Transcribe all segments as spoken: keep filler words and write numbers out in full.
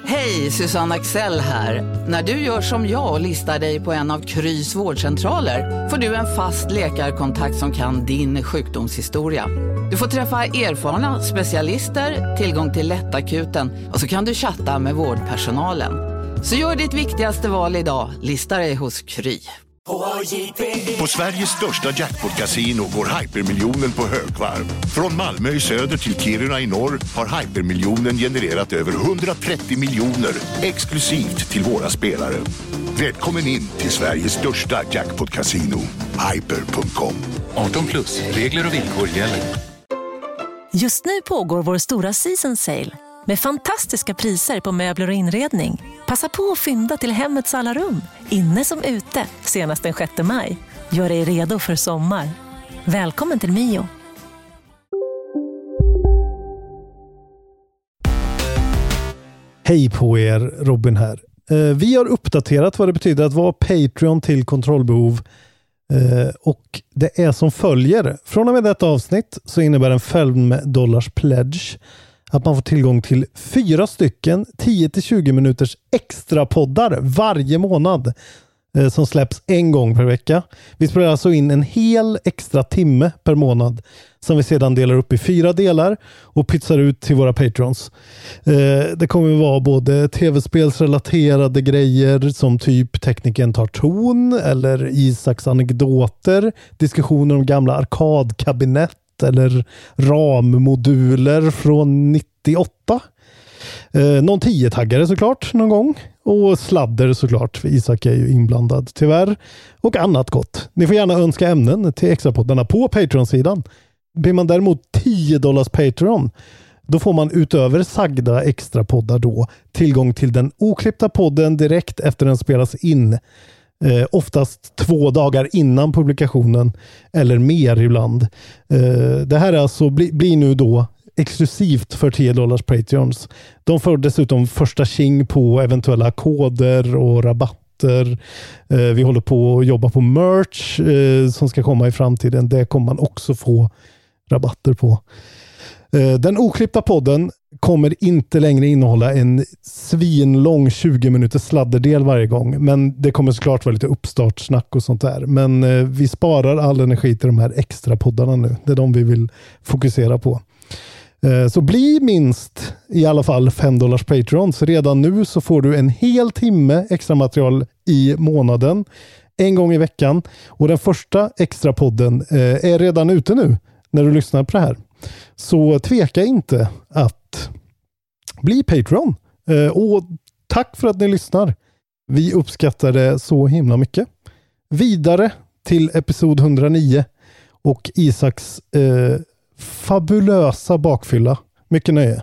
Hej, Susanne Axel här. När du gör som jag och listar dig på en av Krys vårdcentraler får du en fast läkarkontakt som kan din sjukdomshistoria. Du får träffa erfarna specialister, tillgång till lättakuten och så kan du chatta med vårdpersonalen. Så gör ditt viktigaste val idag, lista dig hos Kry. På Sveriges största jackpot-casino går hypermiljonen på högvarv. Från Malmö i söder till Kiruna i norr har hypermiljonen genererat över hundratrettio miljoner exklusivt till våra spelare. Välkommen in till Sveriges största jackpot-casino, hyper punkt com. arton plus, regler och villkor gäller. Just nu pågår vår stora season sale med fantastiska priser på möbler och inredning. Passa på att fynda till hemmets alla rum, inne som ute, senast den sjätte maj. Gör dig redo för sommar. Välkommen till Mio. Hej på er, Robin här. Vi har uppdaterat vad det betyder att vara Patreon till kontrollbehov. Och det är som följer. Från och med detta avsnitt så innebär en fem dollars pledge att man får tillgång till fyra stycken tio till tjugo minuters extra poddar varje månad eh, som släpps en gång per vecka. Vi spelar alltså in en hel extra timme per månad som vi sedan delar upp i fyra delar och pytsar ut till våra patrons. Eh, det kommer att vara både tv-spelsrelaterade grejer som typ Tekniken tar ton eller Isaks anekdoter, diskussioner om gamla arkadkabinett eller rammoduler från nittioåtta. Eh, någon tio-taggare såklart någon gång. Och sladder såklart, för Isak är ju inblandad tyvärr. Och annat gott. Ni får gärna önska ämnen till extrapoddarna på Patreon-sidan. Blir man däremot tio dollars Patreon, då får man utöver sagda extrapoddar då tillgång till den oklippta podden direkt efter den spelas in. Eh, oftast två dagar innan publikationen eller mer ibland. Eh, det här är alltså, bli, blir nu då exklusivt för tio dollars Patreons. De får dessutom första tjing på eventuella koder och rabatter. Eh, vi håller på att jobba på merch eh, som ska komma i framtiden. Det kommer man också få rabatter på. Eh, den oklippta podden kommer inte längre innehålla en svinlång tjugo minuters sladderdel varje gång. Men det kommer såklart vara lite uppstartsnack och sånt där. Men eh, vi sparar all energi till de här extra poddarna nu. Det är de vi vill fokusera på. Eh, så bli minst i alla fall fem dollars Patreon. Så redan nu så får du en hel timme extra material i månaden. En gång i veckan. Och den första extra podden eh, är redan ute nu när du lyssnar på det här. Så tveka inte att bli Patreon. Eh, och tack för att ni lyssnar. Vi uppskattar det så himla mycket. Vidare till episod hundranio och Isaks eh, fabulösa bakfylla. Mycket nöje.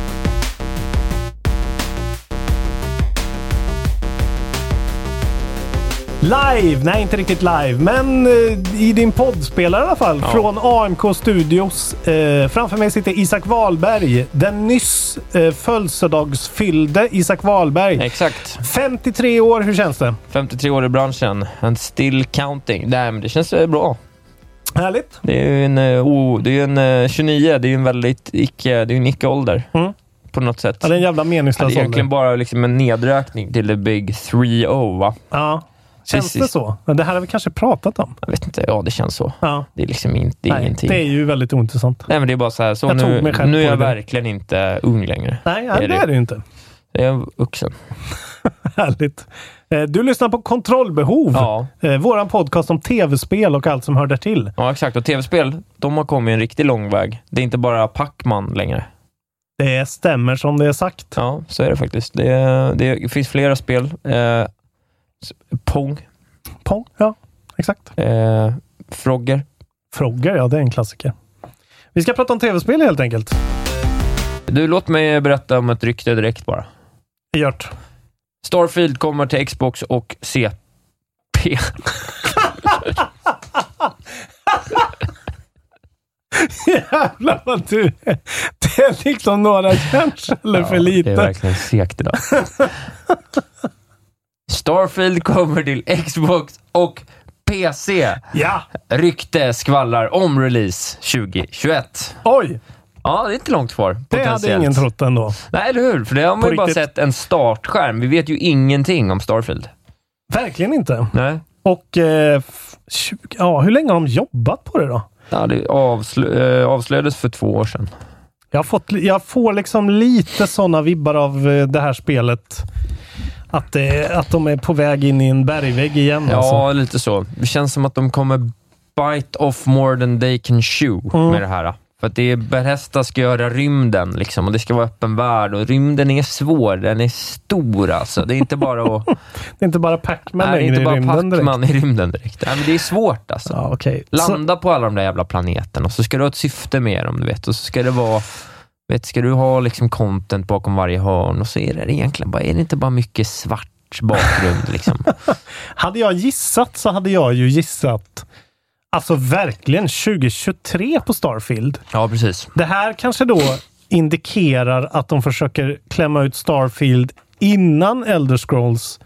Live! Nej, inte riktigt live. Men eh, i din poddspelare i alla fall. Ja. Från A M K Studios. Eh, framför mig sitter Isak Wahlberg. Den nyss eh, födelsedagsfyllde Isak Wahlberg. Exakt. femtiotre år, hur känns det? femtiotre år i branschen. And still counting. Nej, men det känns eh, bra. Härligt. Det är ju en, oh, det är en uh, tjugonio. Det är ju en väldigt icke, det är en icke-ålder. Mm. På något sätt. Ja, det är en jävla meningslös ålder. Ja, det är egentligen bara liksom en nedräkning till the big tre noll, va? Ja. Känns det så? Men det här har vi kanske pratat om. Jag vet inte, ja det känns så. Ja. Det är liksom inte, det är Nej, ingenting. Det är ju väldigt ointressant. Nej, men det är bara så här, så nu, nu är jag verkligen inte ung längre. Nej, ja, det är det, är det inte. Jag är vuxen. Härligt. Du lyssnar på Kontrollbehov. Ja. Våran podcast om tv-spel och allt som hör där till. Ja, exakt. Och tv-spel, de har kommit en riktigt lång väg. Det är inte bara Pac-Man längre. Det stämmer som det är sagt. Ja, så är det faktiskt. Det, är, det finns flera spel. Eh, Pong. Pong, ja. Exakt. Eh, Frogger. Frogger, ja, det är en klassiker. Vi ska prata om tv-spel helt enkelt. Du, låt mig berätta om ett rykte direkt bara. Gjort. Starfield kommer till Xbox och C P. Jävlar vad du är. Det är liksom några kanske eller ja, för lite. Det är verkligen segt idag. Starfield kommer till Xbox och P C. Ja. Rykte skvallrar om release tjugo tjugoett. Oj. Ja, det är inte långt kvar. Det hade ingen trott ändå. Nej, eller hur? För det har man På ju bara riktigt. sett en startskärm. Vi vet ju ingenting om Starfield. Verkligen inte. Nej. Och eh, tjugo, ja, hur länge har de jobbat på det då? Ja, det avslö- äh, avslöjades för två år sedan. Jag har fått, jag får liksom lite sådana vibbar av eh, det här spelet. Att, eh, att de är på väg in i en bergvägg igen. Ja, alltså. lite så. Det känns som att de kommer bite off more than they can chew Mm. med det här. För att det är Bethesda ska göra rymden liksom, och det ska vara öppen värld, och rymden är svår, den är stor alltså. Det är inte bara att... Det är inte bara Pac-Man Nej, det är längre inte bara i rymden direkt. Pac-Man i rymden direkt. Nej, men det är svårt alltså. Ja, okay. Landa på alla de där jävla planeten, och så ska du ha ett syfte med dem, du vet. Och så ska det vara... Vet, ska du ha liksom content bakom varje hörn, och så är det egentligen bara... Är det inte bara mycket svart bakgrund liksom? Hade jag gissat så hade jag ju gissat alltså verkligen tjugo tjugotre på Starfield. Ja, precis. Det här kanske då indikerar att de försöker klämma ut Starfield innan Elder Scrolls,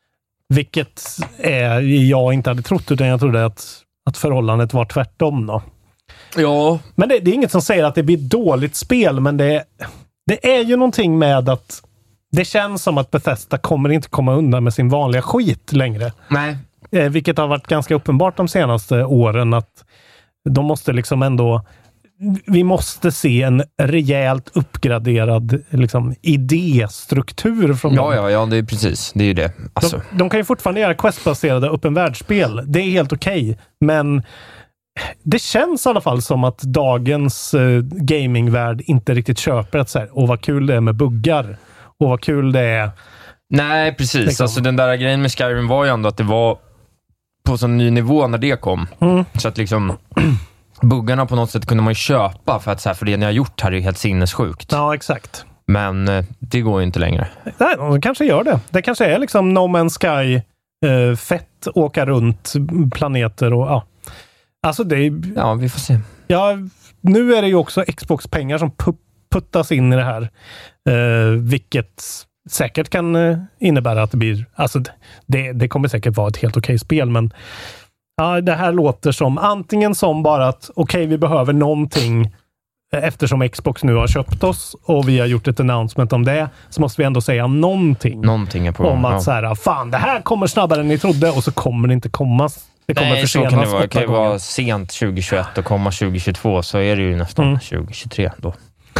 vilket är, jag inte hade trott, utan jag trodde att, att förhållandet var tvärtom då. Ja. Men det, det är inget som säger att det blir ett dåligt spel, men det, det är ju någonting med att det känns som att Bethesda kommer inte komma undan med sin vanliga skit längre. Nej. Eh, vilket har varit ganska uppenbart de senaste åren, att de måste liksom ändå vi måste se en rejält uppgraderad liksom, idéstruktur från Ja, dem. ja, ja, det är precis. Det är ju det. Alltså. De, de kan ju fortfarande göra questbaserade öppen världsspel. Det är helt okej. Men det känns i alla fall som att dagens uh, gamingvärld inte riktigt köper att säga, åh vad kul det är med buggar. Och vad kul det är. Nej, precis. Liksom. Alltså, den där grejen med Skyrim var ju ändå att det var på sån ny nivå när det kom. Mm. Så att liksom buggarna på något sätt kunde man ju köpa för att så här, för det ni har gjort här är ju helt sinnessjukt. Ja, exakt. Men eh, det går ju inte längre. Nej, de kanske gör det. Det kanske är liksom No Man's Sky eh, fett, åka runt planeter och ja. Alltså det är... Ja, vi får se. Ja, nu är det ju också Xbox-pengar som pu- puttas in i det här. Eh, vilket säkert kan eh, innebära att det blir... Alltså det, det kommer säkert vara ett helt okej spel, men ja, det här låter som antingen som bara att okej, vi behöver någonting eftersom Xbox nu har köpt oss och vi har gjort ett announcement om det, så måste vi ändå säga någonting. Någonting är på Om att ja. så här, fan, det här kommer snabbare än ni trodde, och så kommer det inte komma. Det kommer Nej, så försenas kan det vara. Det åtta kan ju gånger. vara sent tjugo tjugoett och komma tjugo tjugotvå, så är det ju nästan Mm. tjugo tjugotre då.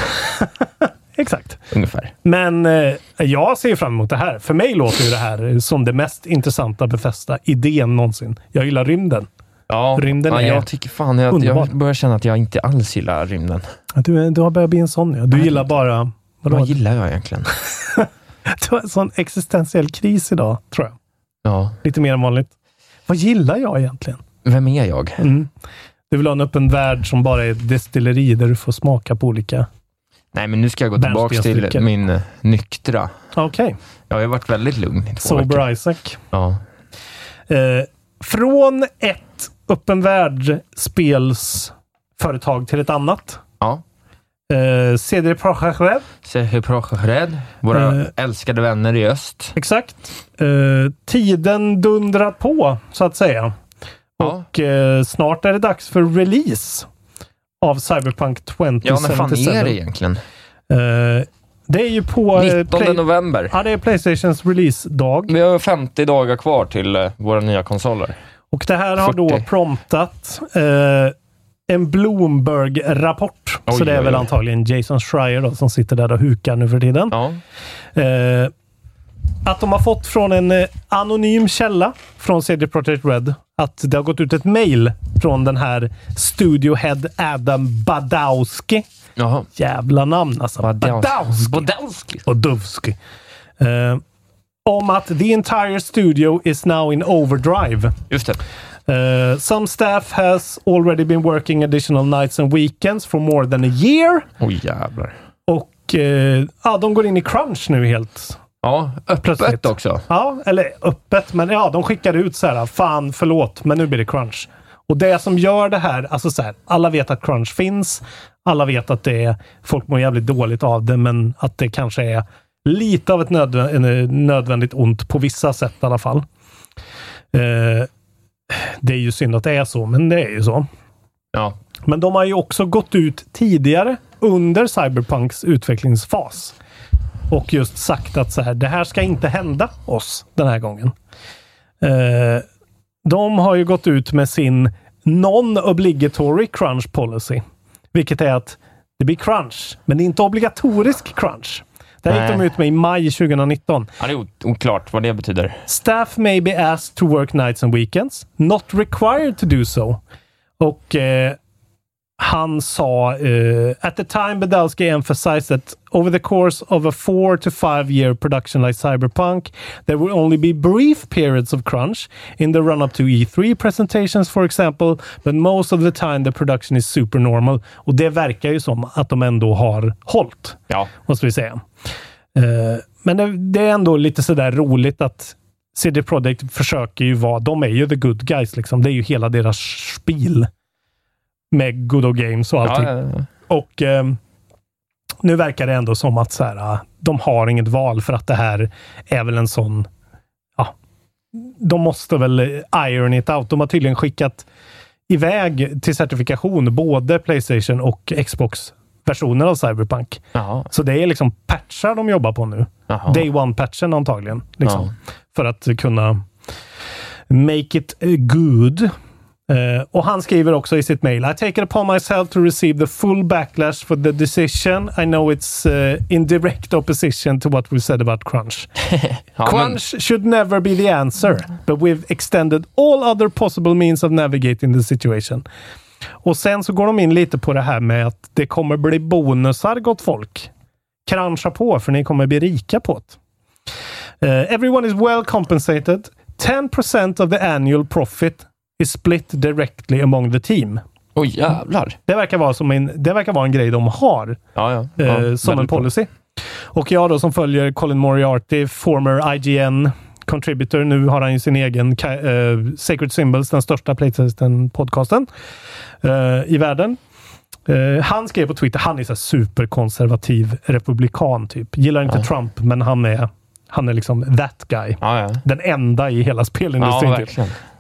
Exakt. Ungefär. Men eh, jag ser fram emot det här. För mig låter ju det här som det mest intressanta Bethesda idén någonsin. Jag gillar rymden. Ja, Rymden ja är jag tycker fan, jag, underbar. jag börjar känna att jag inte alls gillar rymden. Du, du har börjat bli en sån. Ja. Du Nej. gillar bara... Vadå? Vad gillar jag egentligen? Du har en sån existentiell kris idag, tror jag. Ja. Lite mer än vanligt. Vad gillar jag egentligen? Vem är jag? Mm. Du vill ha en öppen värld som bara är ett destilleri där du får smaka på olika... Nej, men nu ska jag gå tillbaka till Bärnstensdrycker. min eh, nyktra. Okej. Okay. Jag har ju varit väldigt lugn i två Sober veckor. Isaac. Ja. Eh, från ett öppen värld-spelsföretag till ett annat. Ja. Eh, C D Projekt Red. C D Projekt Red. Våra Eh. älskade vänner i öst. Exakt. Eh, tiden dundrar på, så att säga. Ja. Och eh, snart är det dags för release av Cyberpunk tjugo Ja, när fan sjuttiosju. är det egentligen? Eh, det är ju på... eh, nittonde Play- november. Ja, det är PlayStations release-dag. Vi har femtio dagar kvar till eh, våra nya konsoler. Och det här har då fyrtio. promptat eh, en Bloomberg-rapport. Oj, Så det är oj, väl oj. antagligen Jason Schreier då, som sitter där och hukar nu för tiden. Ja. Eh, att de har fått från en eh, anonym källa från C D Projekt Red att det har gått ut ett mail från den här Studio Head Adam Badowski. Jaha. Jävla namn alltså. Badowski. Badowski. Badowski. Eh, om att the entire studio is now in overdrive. Just det. Uh, some staff has already been working additional nights and weekends for more than a year. Oj, jävlar. Och uh, ja, de går in i crunch nu helt. Ja, öppet Plötsligt. också. Ja, eller öppet, men ja, de skickar ut så här, fan förlåt, men nu blir det crunch. Och det som gör det här, alltså så här, alla vet att crunch finns. Alla vet att det är, folk mår jävligt dåligt av det, men att det kanske är lite av ett nödvä- nödvändigt ont på vissa sätt i alla fall. Uh, Det är ju synd att det är så, men det är ju så. Ja. Men de har ju också gått ut tidigare under Cyberpunks utvecklingsfas och just sagt att så här, det här ska inte hända oss den här gången. Eh, de har ju gått ut med sin non-obligatory crunch policy, vilket är att det blir crunch, men det är inte obligatorisk crunch. Det här gick de ut med i maj tjugonitton. Ja, det är oklart vad det betyder. Staff may be asked to work nights and weekends, not required to do so. Och eh, han sa, uh, at the time Badalski emphasized that over the course of a four to five year production like Cyberpunk, there will only be brief periods of crunch in the run-up to E three presentations, for example, but most of the time the production is super normal. Och det verkar ju som att de ändå har hållit, ja. måste vi säga. Uh, men det, det är ändå lite sådär roligt att C D Projekt försöker ju vara, de är ju the good guys liksom. Det är ju hela deras spel med Good Old Games och allting. Ja, ja, ja. Och eh, nu verkar det ändå som att så här, de har inget val för att det här är väl en sån, ja, de måste väl iron it out. De har tydligen skickat iväg till certifikation både PlayStation och Xbox-versioner av Cyberpunk. Jaha. Så det är liksom patchar de jobbar på nu. Jaha. Day one-patchen antagligen. Liksom, ja. För att kunna make it good. Uh, och han skriver också i sitt mail: I take it upon myself to receive the full backlash for the decision. I know it's uh, in direct opposition to what we've said about crunch. ja, crunch men... should never be the answer, but we've extended all other possible means of navigating the situation. Och sen så går de in lite på det här med att det kommer bli bonusar, gott folk. Cruncha på, för ni kommer bli rika på det. Uh, everyone is well compensated. ten percent of the annual profit is split directly among the team. Oj, oh, jävlar. Det verkar vara som en, det verkar vara en grej de har ja, ja. Ja, eh, som en policy. Bra. Och jag då som följer Colin Moriarty, former I G N contributor, nu har han ju sin egen eh, Sacred Symbols, den största PlayStation-podcasten eh, i världen. Eh, han skrev på Twitter, han är så superkonservativ republikan typ. Gillar inte ja. Trump, men han är han är liksom that guy. Ja, ja. Den enda i hela spelindustrin. Ja, typ.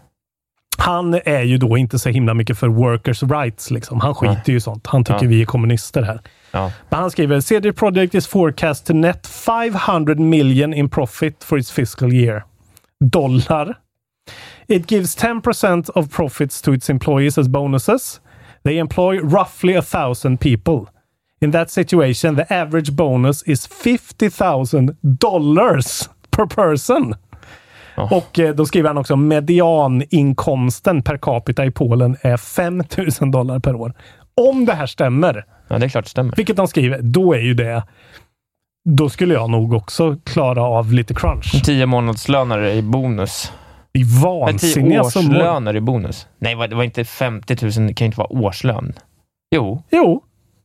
Han är ju då inte så himla mycket för workers' rights. Liksom. Han skiter ja. ju sånt. Han tycker ja. vi är kommunister här. Ja. Men han skriver, C D Projekt is forecast to net five hundred million in profit for its fiscal year. Dollar. It gives ten percent of profits to its employees as bonuses. They employ roughly a thousand people. In that situation, the average bonus is fifty thousand dollars per person. Oh. Och eh, då skriver han också, medianinkomsten per capita i Polen är fem tusen dollar per år. Om det här stämmer. Ja, det är klart det stämmer. Vilket de skriver, då är ju det, då skulle jag nog också klara av lite crunch. tio månadslönare i bonus. Det är vansinniga som... tio årslöner i bonus. Nej, det var inte femtio tusen, det kan inte vara årslön. Jo. Jo.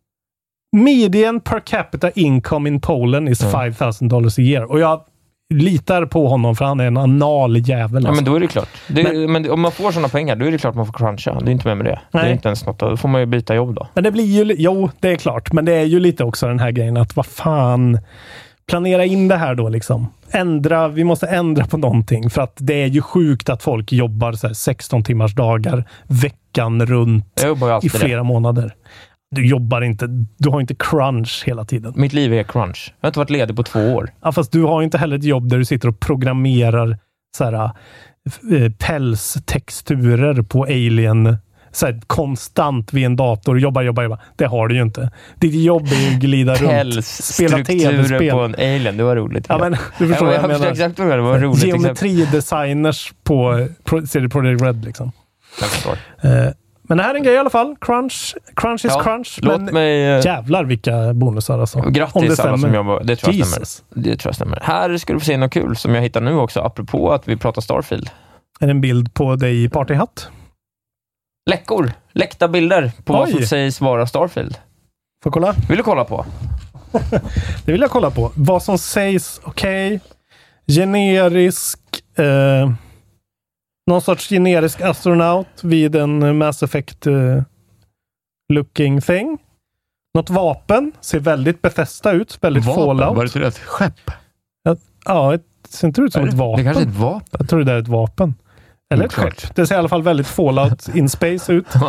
Median per capita income in Polen is mm. five thousand dollars a year. Och jag litar på honom för han är en anal jävel. Ja, alltså. Men då är det klart. Det är, men, men om man får sådana pengar, då är det klart man får cruncha. Det är inte med med det. Nej. Det är inte ens något. Då får man ju byta jobb då. Men det blir ju, jo, det är klart. Men det är ju lite också den här grejen att vad fan, planera in det här då liksom. Ändra, vi måste ändra på någonting. För att det är ju sjukt att folk jobbar så här sexton timmars dagar veckan runt i flera det. månader. Du jobbar inte, du har inte crunch hela tiden. Mitt liv är crunch. Jag har inte varit ledig på två år. Ja, fast du har inte heller ett jobb där du sitter och programmerar så här, äh, pälstexturer på Alien så här, konstant vid en dator. Jobba, jobba, jobba. Det har du ju inte. Ditt jobb är ju glida runt. Spela tv-spel. På en Alien, det var roligt. Ja, men du förstår ja, jag, jag, jag exakt vad det var. Roligt. Geometridesigners på C D Projekt Red liksom. Jag förstår. Uh, Men det här är en grej i alla fall. Crunch, crunch is ja, crunch. Låt men mig, jävlar vilka bonusar alltså. Grattis alla som jobbar. Det tror jag stämmer. Det tror jag stämmer. Här ska du få se något kul som jag hittar nu också. Apropå att vi pratar Starfield. Är det en bild på dig i partyhatt? Läckor. Läckta bilder på Oj. vad som sägs vara Starfield. Får kolla? Vill du kolla på? Det vill jag kolla på. Vad som sägs, okej. Okay. Generisk... Eh, Någon sorts generisk astronaut vid en Mass Effect uh, looking thing. Något vapen. Ser väldigt Bethesda ut. Väldigt vapen? Fallout. Var det till ett skepp? Ja, ja det ser inte ut som är ett det, vapen. Det kanske är ett vapen. Jag tror det är ett vapen. Eller ett skepp. Det ser i alla fall väldigt Fallout in space ut. Ja.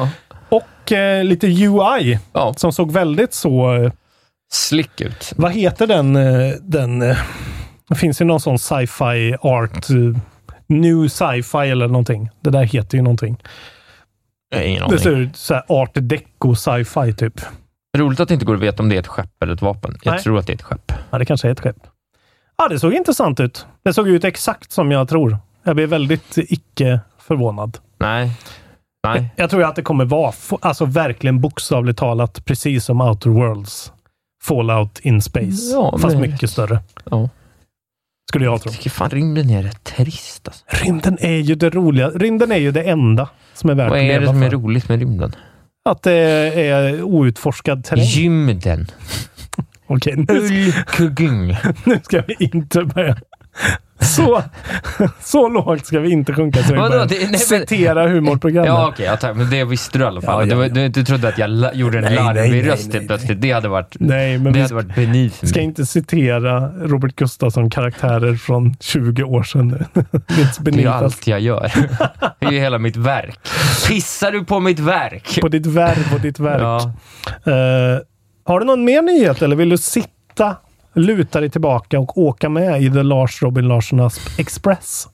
Och eh, lite U I Ja. som såg väldigt så... Eh, Slick ut. vad heter den? Eh, den eh, det finns ju någon sån sci-fi art... Eh, new sci-fi eller någonting. Det där heter ju någonting. Jag har ingen Det aning. ser ut så här art deco sci-fi typ. Roligt att det inte går att veta om det är ett skepp eller ett vapen. Jag Nej. tror att det är ett skepp. Ja, det kanske är ett skepp. Ja, det såg intressant ut. Det såg ut exakt som jag tror. Jag blev väldigt icke förvånad. Nej. Nej. Jag tror att det kommer vara, alltså verkligen bokstavligt talat, precis som Outer Worlds. Fallout in Space. Ja, fast det- mycket större. Ja. Skulle jag tro. Jag tycker fan rymden är rätt trist. Alltså. Rymden är ju det roliga. Rymden är ju det enda som är värt Vad att är det leva som är för. roligt med rymden? Att det är outforskad terräng. Gymden. Okej, nu, Ulkgung. nu ska vi inte börja. Så, så lågt ska vi inte sjunka så vi Vadå? börjar Det- nej, men- citera humorprogrammet. Ja, okej. Okay, men det visste du i alla fall. Ja, ja, Du, ja. du, du trodde att jag la, gjorde en Nej, nej, larvig nej, röst nej, helt plötsligt. Det hade varit, Nej, men det vi hade varit beneath ska me. inte citera Robert Gustafsson-karaktärer från tjugo år sedan. It's Det är ju beneath us. allt jag gör. Det är ju hela mitt verk. Pissar du på mitt verk? På ditt verb och ditt verk. Ja. Eh, har du någon mer nyhet eller vill du sitta, luta dig tillbaka och åka med i The Lars Robin Larsson Express?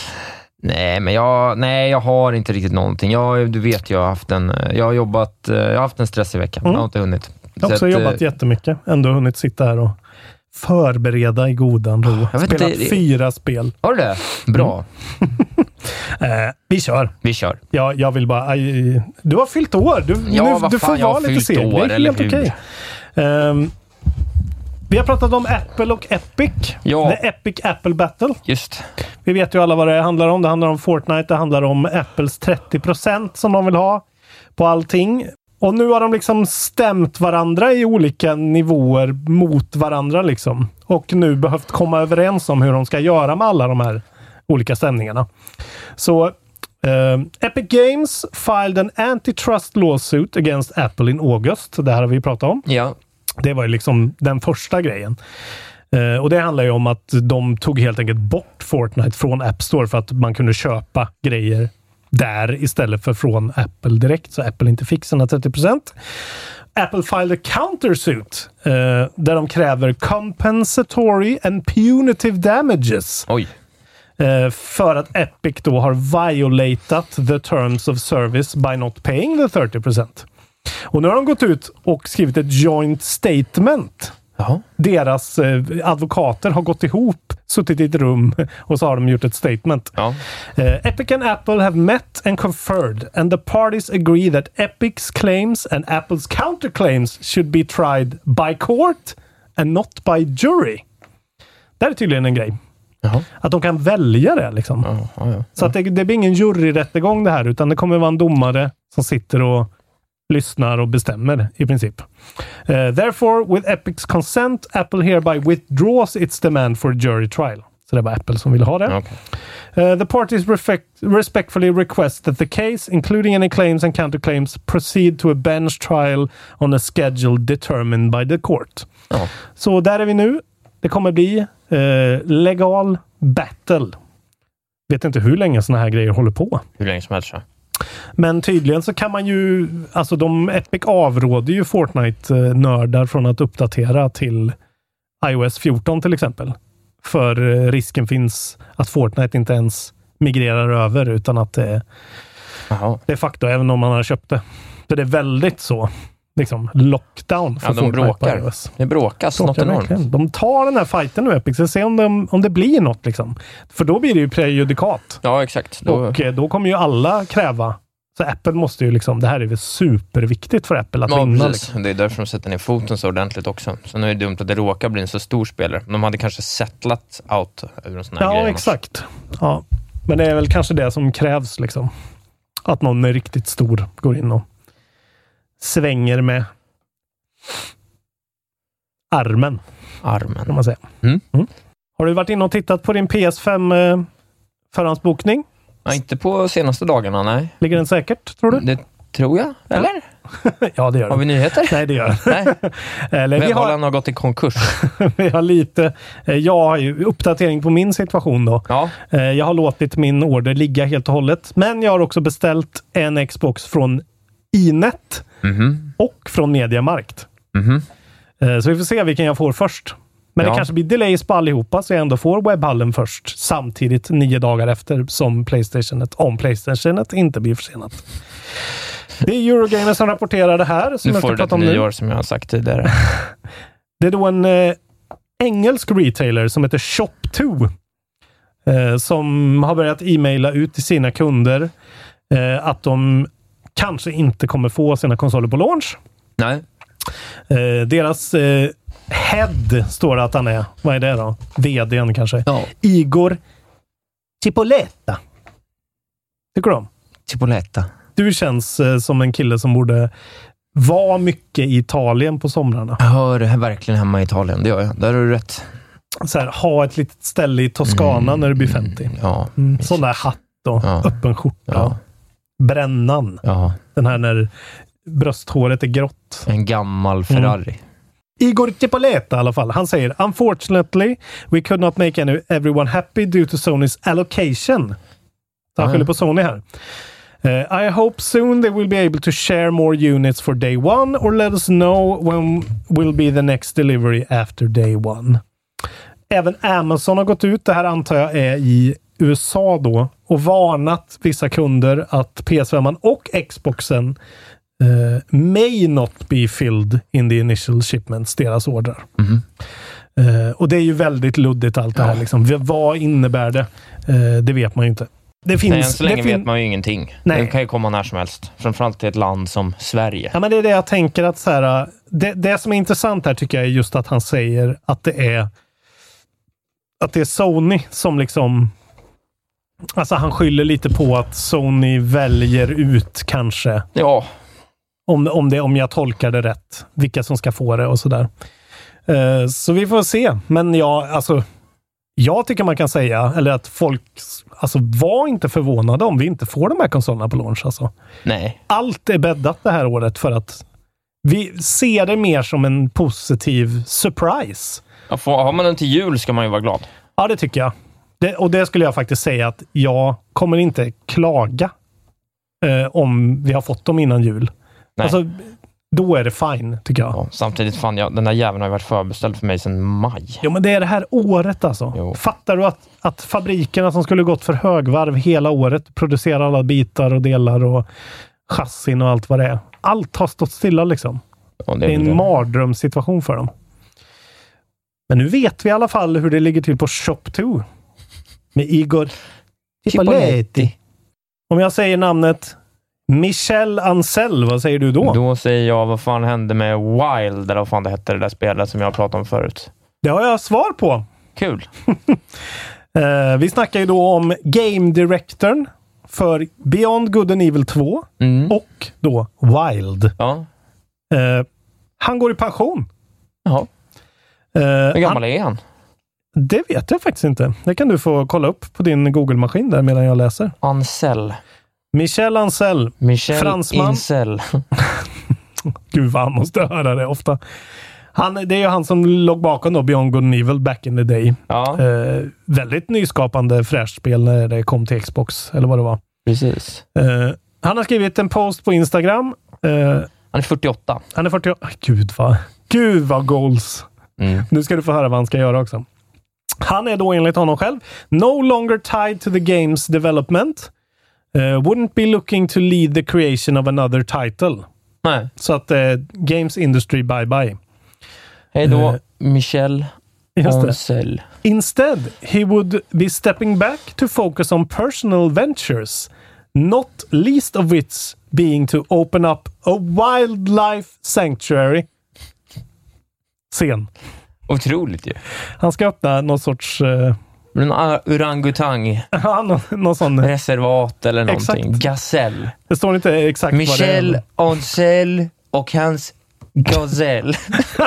Nej, men jag, nej, jag har inte riktigt någonting. Jag, du vet, jag har haft en, jag har jobbat, jag har haft en stressig vecka. Mm. Jag har inte hunnit. Jag har också Så att, jobbat eh, jättemycket. Ändå hunnit sitta här och förbereda i godan ro. Jag vet Spelat inte, det- fyra spel. Har du det? Bra. Eh, vi kör. Vi kör. Ja, jag vill bara... aj, du har fyllt år. Du, Ja, nu, vad du fan, får jag har vara lite fyllt seg. år, Det är eller helt hur? okej. Ehm, vi har pratat om Apple och Epic. Ja. The Epic Apple Battle. Just. Vi vet ju alla vad det handlar om. Det handlar om Fortnite. Det handlar om Apples trettio procent som de vill ha på allting. Och nu har de liksom stämt varandra i olika nivåer mot varandra liksom. Och nu behövt komma överens om hur de ska göra med alla de här olika stämningarna. Så eh, Epic Games filed an antitrust lawsuit against Apple in August. Det här har vi pratat om. Ja. Det var ju liksom den första grejen. Eh, och det handlar ju om att de tog helt enkelt bort Fortnite från App Store för att man kunde köpa grejer där istället för från Apple direkt, så Apple inte fick sina trettio procent. Apple filed a countersuit eh, där de kräver compensatory and punitive damages Oj. eh, för att Epic då har violatat the terms of service by not paying the trettio procent. Och nu har de gått ut och skrivit ett joint statement. Jaha. Deras eh, advokater har gått ihop, suttit i ett rum och så har de gjort ett statement. Ja. Uh, Epic and Apple have met and conferred, and the parties agree that Epic's claims and Apple's counterclaims should be tried by court and not by jury. Det är tydligen en grej. Jaha. Att de kan välja det liksom. Ja, ja, ja. Så att det, det blir ingen juryrättegång det här, utan det kommer vara en domare som sitter och lyssnar och bestämmer i princip. Uh, therefore, with Epic's consent, Apple hereby withdraws its demand for a jury trial. Så det var Apple som ville ha det. Okej. Uh, the parties respect, respectfully request that the case, including any claims and counterclaims, proceed to a bench trial on a schedule determined by the court. Ja. Så där är vi nu. Det kommer bli uh, legal battle. Vet inte hur länge såna här grejer håller på. Hur länge som helst. Så. Men tydligen så kan man ju, alltså de Epic avråder ju Fortnite-nördar från att uppdatera till iOS fjorton till exempel. För risken finns att Fortnite inte ens migrerar över, utan att det är Jaha. de facto, även om man har köpt det. För det är väldigt så, liksom lockdown för Ja, de Fortnite bråkar. på iOS. Det bråkas något Bråkar enormt. verkligen. De tar den här fighten nu, Epic, så se om, de, om det blir något liksom. För då blir det ju prejudikat. Ja, exakt. Då, Och eh, då kommer ju alla kräva. Så Apple måste ju liksom, det här är väl superviktigt för Apple att ja, vinna. precis. Liksom. Det är därför de sätter ner foten så ordentligt också. Så nu är det dumt att det råkar bli en så stor spelare. De hade kanske settlat out över en sån här Ja, grej. exakt. Ja. Men det är väl kanske det som krävs liksom. Att någon är riktigt stor går in och svänger med armen, Armen. kan man säga. Mm. Mm. Har du varit inne och tittat på din P S fem eh, förhandsbokning? Ja, inte på senaste dagarna, nej. Ligger den säkert, tror du? Det tror jag, eller? Ja, det gör Har vi den. nyheter? Nej, det gör den. Nej. Eller, vi, har, Webbhallen har gått i konkurs. vi har lite... eh, Jag har ju uppdatering på min situation då. Ja. Eh, Jag har låtit min order ligga helt och hållet. Men jag har också beställt en Xbox från Inet Mhm. och från Mediamarkt. Mhm. Eh, Så vi får se vilken jag får först. Men Ja. det kanske blir delays på allihopa så jag ändå får webbhallen först samtidigt nio dagar efter som Playstationet, om Playstationet inte blir försenat. Det är Eurogamer som rapporterar det här. Som Nu jag får ska du det prata till om nu. nyår som jag har sagt tidigare. Det är då en eh, engelsk retailer som heter Shop två eh, som har börjat e-maila ut till sina kunder eh, att de kanske inte kommer få sina konsoler på launch. Nej. Eh, deras eh, head står det att han är. Vad är det då? vdn kanske. Ja. Igor Cipoletta. Tycker du om? Cipoletta. Du känns eh, som en kille som borde vara mycket i Italien på somrarna. Jag hör verkligen hemma i Italien, det gör jag. Där har du rätt. Så här, ha ett litet ställe i Toscana Mm, när du blir femtio. Ja. Mm, sån där hatt och Ja. öppen skjorta. Ja. Brännan. Ja. Den här när brösthåret är grått. En gammal Ferrari. Igor Cipoletta i alla fall. Han säger Unfortunately, we could not make any, everyone happy due to Sonys allocation. Så han Ah. skyller på Sony här. Uh, I hope soon they will be able to share more units for day one or let us know when will be the next delivery after day one. Även Amazon har gått ut, det här antar jag är i U S A då, och varnat vissa kunder att P S fem och Xboxen uh, may not be filled in the initial shipments, deras ordrar. Mhm. Uh, och det är ju väldigt luddigt allt det här. Ja. Liksom. V- vad innebär det? Uh, det vet man ju inte. Det finns, Nej, än så länge det fin- vet man ju ingenting. Nej. Det kan ju komma när som helst. Framförallt till ett land som Sverige. Ja, men det är det jag tänker att så här, det, det som är intressant här tycker jag är just att han säger att det är att det är Sony som liksom alltså han skyller lite på att Sony väljer ut kanske Ja, om, om, det, om jag tolkar det rätt vilka som ska få det och sådär. Uh, så vi får se. Men jag, alltså jag tycker man kan säga, eller att folk alltså var inte förvånade om vi inte får de här konsolerna på launch alltså. nej. Allt är bäddat det här året för att vi ser det mer som en positiv surprise. Ja, får, har man den till jul ska man ju vara glad. Ja, det tycker jag. Det, och det skulle jag faktiskt säga att jag kommer inte klaga eh, om vi har fått dem innan jul. Nej. Alltså, då är det fine, tycker jag. Ja, samtidigt, fan, jag, den där jäveln har ju varit förbeställd för mig sedan maj. Jo, men det är det här året alltså. Jo. Fattar du att, att fabrikerna som skulle gått för högvarv hela året producerar alla bitar och delar och chassin och allt vad det är. Allt har stått stilla liksom. Ja, Det är en väl mardrömssituation för dem. Men nu vet vi i alla fall hur det ligger till på Shop två. Med Igor Cipolletti. Om jag säger namnet Michel Ancel, vad säger du då? Då säger jag, vad fan hände med Wild, eller vad fan det hette, det där spelet som jag pratade om förut. Det har jag svar på. Kul. Uh, vi snackar ju då om Game Directorn för Beyond Good and Evil två Mm. och då Wild. Ja. Uh, han går i pension. Jaha. Uh, Hur gammal han, är han? det vet jag faktiskt inte. Det kan du få kolla upp på din Google-maskin där medan jag läser. Ancel. Michel Ancel. Michel Fransman. Incel. Gud vad han måste höra det ofta. Han, det är ju han som låg bakom då Beyond Good and Evil back in the day. Ja, Eh, väldigt nyskapande fräscht spel när det kom till Xbox, eller vad det var. precis. Eh, han har skrivit en post på Instagram. Eh, Han är fyrtioåtta. han är fyrtio... Ah, Gud vad... Gud vad goals! Mm. Nu ska du få höra vad han ska göra också. Han är då enligt honom själv no longer tied to the game's development. Uh, wouldn't be looking to lead the creation of another title. Nej. Så att uh, Games Industry bye bye. Hej då, Eh, Michel Just det. Ancel. Instead, he would be stepping back to focus on personal ventures, not least of which being to open up a wildlife sanctuary. Sen. Otroligt ju. Han ska öppna någon sorts... Uh, En orangutang. någon, någon sån... Reservat eller någonting. Exakt. Gasell. Det står inte exakt Michel vad det är. Ancel och hans gazell.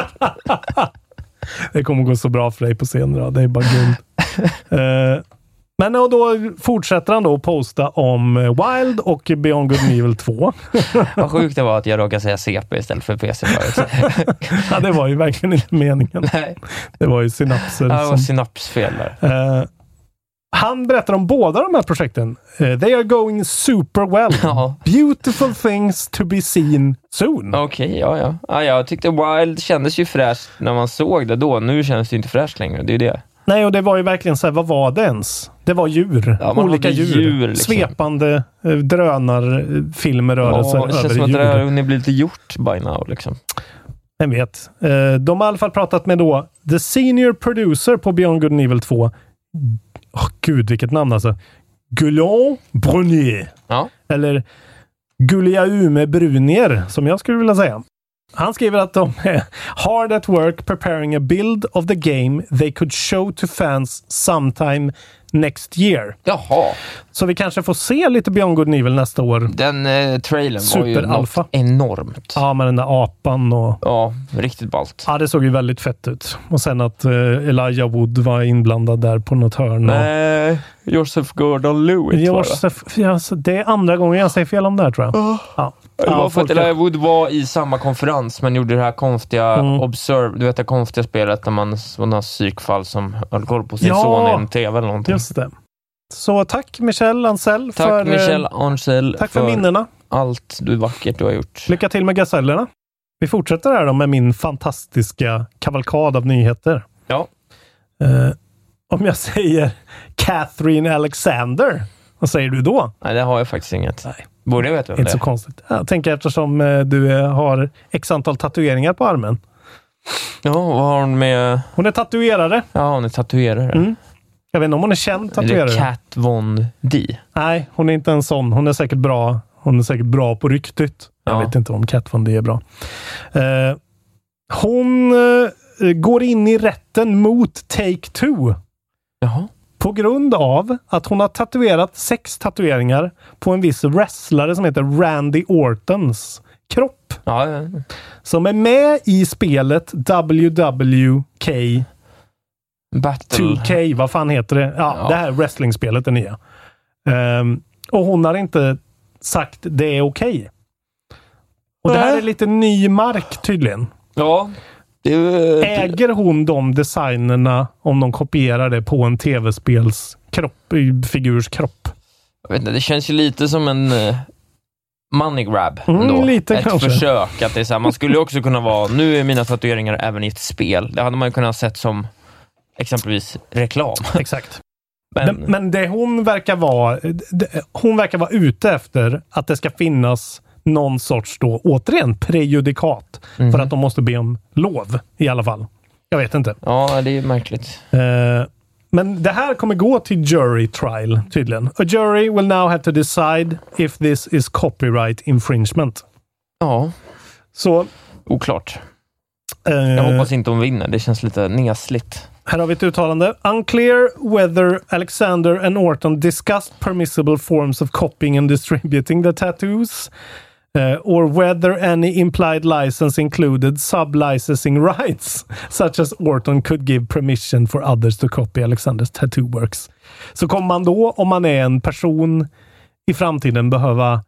Det kommer gå så bra för dig på scen då. Det är bara guld. uh, men och då fortsätter han då att posta om Wild och Beyond Good and Evil två. Vad sjukt det var att jag råkade säga C P istället för P C förut. Ja, det var ju verkligen inte meningen. Nej, Det var ju synapser. det var som, synapsfel där. uh, Han berättar om båda de här projekten. Uh, they are going super well. Ja. Beautiful things to be seen soon. Okej, okay, ja, ja. ja. Jag tyckte Wild kändes ju fräscht när man såg det då. Nu känns det inte fräscht längre, det är ju det. Nej, och det var ju verkligen så här, vad var det ens? Det var djur. Ja, olika djur. djur liksom. Svepande eh, drönarfilmerrörelser ja, det känns över som att djur. Det har hunnit bli lite gjort by now liksom. Jag vet. Eh, de har i alla fall pratat med då the senior producer på Beyond Good and Evil två. Åh oh, gud, vilket namn alltså. Guillaume Brunier. Ja. Eller Guillaume Brunier, som jag skulle vilja säga. Han skriver att de är hard at work preparing a build of the game they could show to fans sometime next year. Jaha. Så vi kanske får se lite Beyond Good and Evil nästa år. Den eh, trailern var ju alpha. Något enormt. Ja, med den där apan och... Ja, riktigt ballt. Ja, det såg ju väldigt fett ut. Och sen att eh, Elijah Wood var inblandad där på något hörn. Nej, och... Joseph Gordon-Levitt Joseph, ja, det är andra gången jag säger fel om det här, tror jag. Oh. Ja. Det var ja, för att Elijah Wood var i samma konferens men gjorde det här konstiga mm. Observe, du vet det konstiga spelet där man sådana psykfall som höll koll på sin ja, son i en tv eller någonting. Just det. Så tack Michel Ancel tack för Michel Ancel tack för, för minnena. Allt du vackert du har gjort. Lycka till med gazellerna. Vi fortsätter här då med min fantastiska kavalkad av nyheter. Ja. Uh, om jag säger Catherine Alexander, vad säger du då? Nej, det har jag faktiskt inget. Nej. Borde jag veta om inte det? Så konstigt. Jag tänker eftersom uh, du uh, har x antal tatueringar på armen. Ja, vad har hon med? Hon är tatuerare. Ja, hon är tatuerare. Mm. Jag vet inte om hon är känd tatuerare. Är det Kat Von D? Nej, hon är inte en sån. Hon är säkert bra. Hon är säkert bra på ryktet. Jag ja. vet inte om Kat Von D är bra. Uh, hon uh, går in i rätten mot Take-Two. Jaha. På grund av att hon har tatuerat sex tatueringar på en viss wrestlare som heter Randy Ortons kropp. Ja, ja. Som är med i spelet W W K Battle. två K, vad fan heter det? Ja, ja. Det här wrestlingspelet är nya. Um, och hon har inte sagt det är okej. Okay. Och det här är lite ny mark tydligen. Ja. Det är... Äger hon de designerna om de kopierar det på en tv-spels kropp, figurs kropp? Jag vet inte, det känns ju lite som en uh, money grab mm, ändå. Lite ett kanske. försök att det är så här, man skulle också kunna vara, nu är mina tatueringar även i ett spel. Det hade man ju kunnat sett som exempelvis reklam. Exakt. Men, det, men det hon verkar vara det, hon verkar vara ute efter att det ska finnas någon sorts då, återigen, prejudikat. Mm. För att de måste be om lov i alla fall. Jag vet inte. Ja, det är märkligt. Uh, men det här kommer gå till jury trial tydligen. A jury will now have to decide if this is copyright infringement. Ja. Så... Oklart. Uh, Jag hoppas inte hon vinner. Det känns lite nesligt. Här har vi ett uttalande. Unclear whether Alexander and Orton discussed permissible forms of copying and distributing the tattoos. Uh, or whether any implied license included sub-licensing rights, such as Orton could give permission for others to copy Alexanders tattoo works. Så kommer man då, om man är en person i framtiden, behöva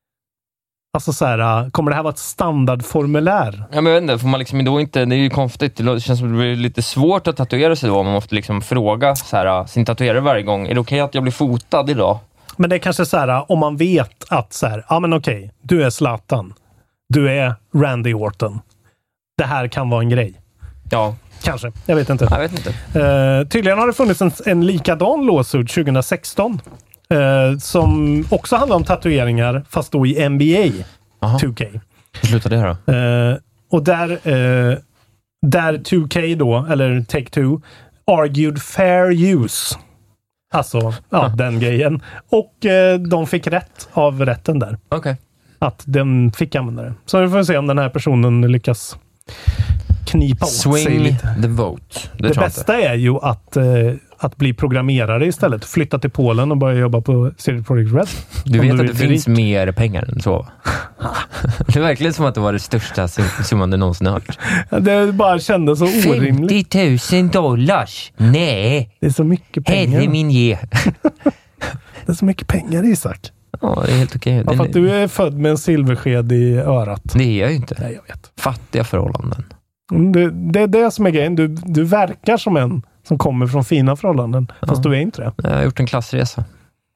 alltså så här, kommer det här vara ett standardformulär? Ja, men jag vet inte, får man liksom då inte, det är ju konstigt, det känns som det blir lite svårt att tatuera sig då, man måste liksom fråga så här, sin tatuerare varje gång, är det okej att jag blir fotad idag? Men det är kanske så här, om man vet att så här, ja men okej, du är Zlatan. Du är Randy Orton. Det här kan vara en grej. Ja. Kanske, jag vet inte. Jag vet inte. Uh, tydligen har det funnits en, en likadan lawsuit tjugo sexton. Uh, som också handlar om tatueringar, fast då i N B A. Aha. två K. Hur slutar det här då? Uh, och där, uh, där två K då, eller Take-Two, argued fair use. Alltså, ja, den grejen. Och eh, de fick rätt av rätten där. Okej. Okay. Att den fick använda det. Så vi får se om den här personen lyckas knipa åt Swing sig lite. The vote. Det, det bästa är ju att, eh, att bli programmerare istället. Flytta till Polen och börja jobba på C D Projekt Red. Du vet du att det finns rik. mer pengar än så. Det är verkligen som att det var det största summan du någonsin hört. Det bara kändes så orimligt. femtio tusen dollars? Nej. Det är så mycket pengar. Herre min ge. Det är så mycket pengar, Isak. Ja, det är helt okej. Ja, för att du är född med en silversked i örat. Det är jag ju inte. Nej, jag vet. Fattiga förhållanden. Det, det är det som är grejen. Du, du verkar som en som kommer från fina förhållanden. Ja. Fast du är inte det. Jag har gjort en klassresa.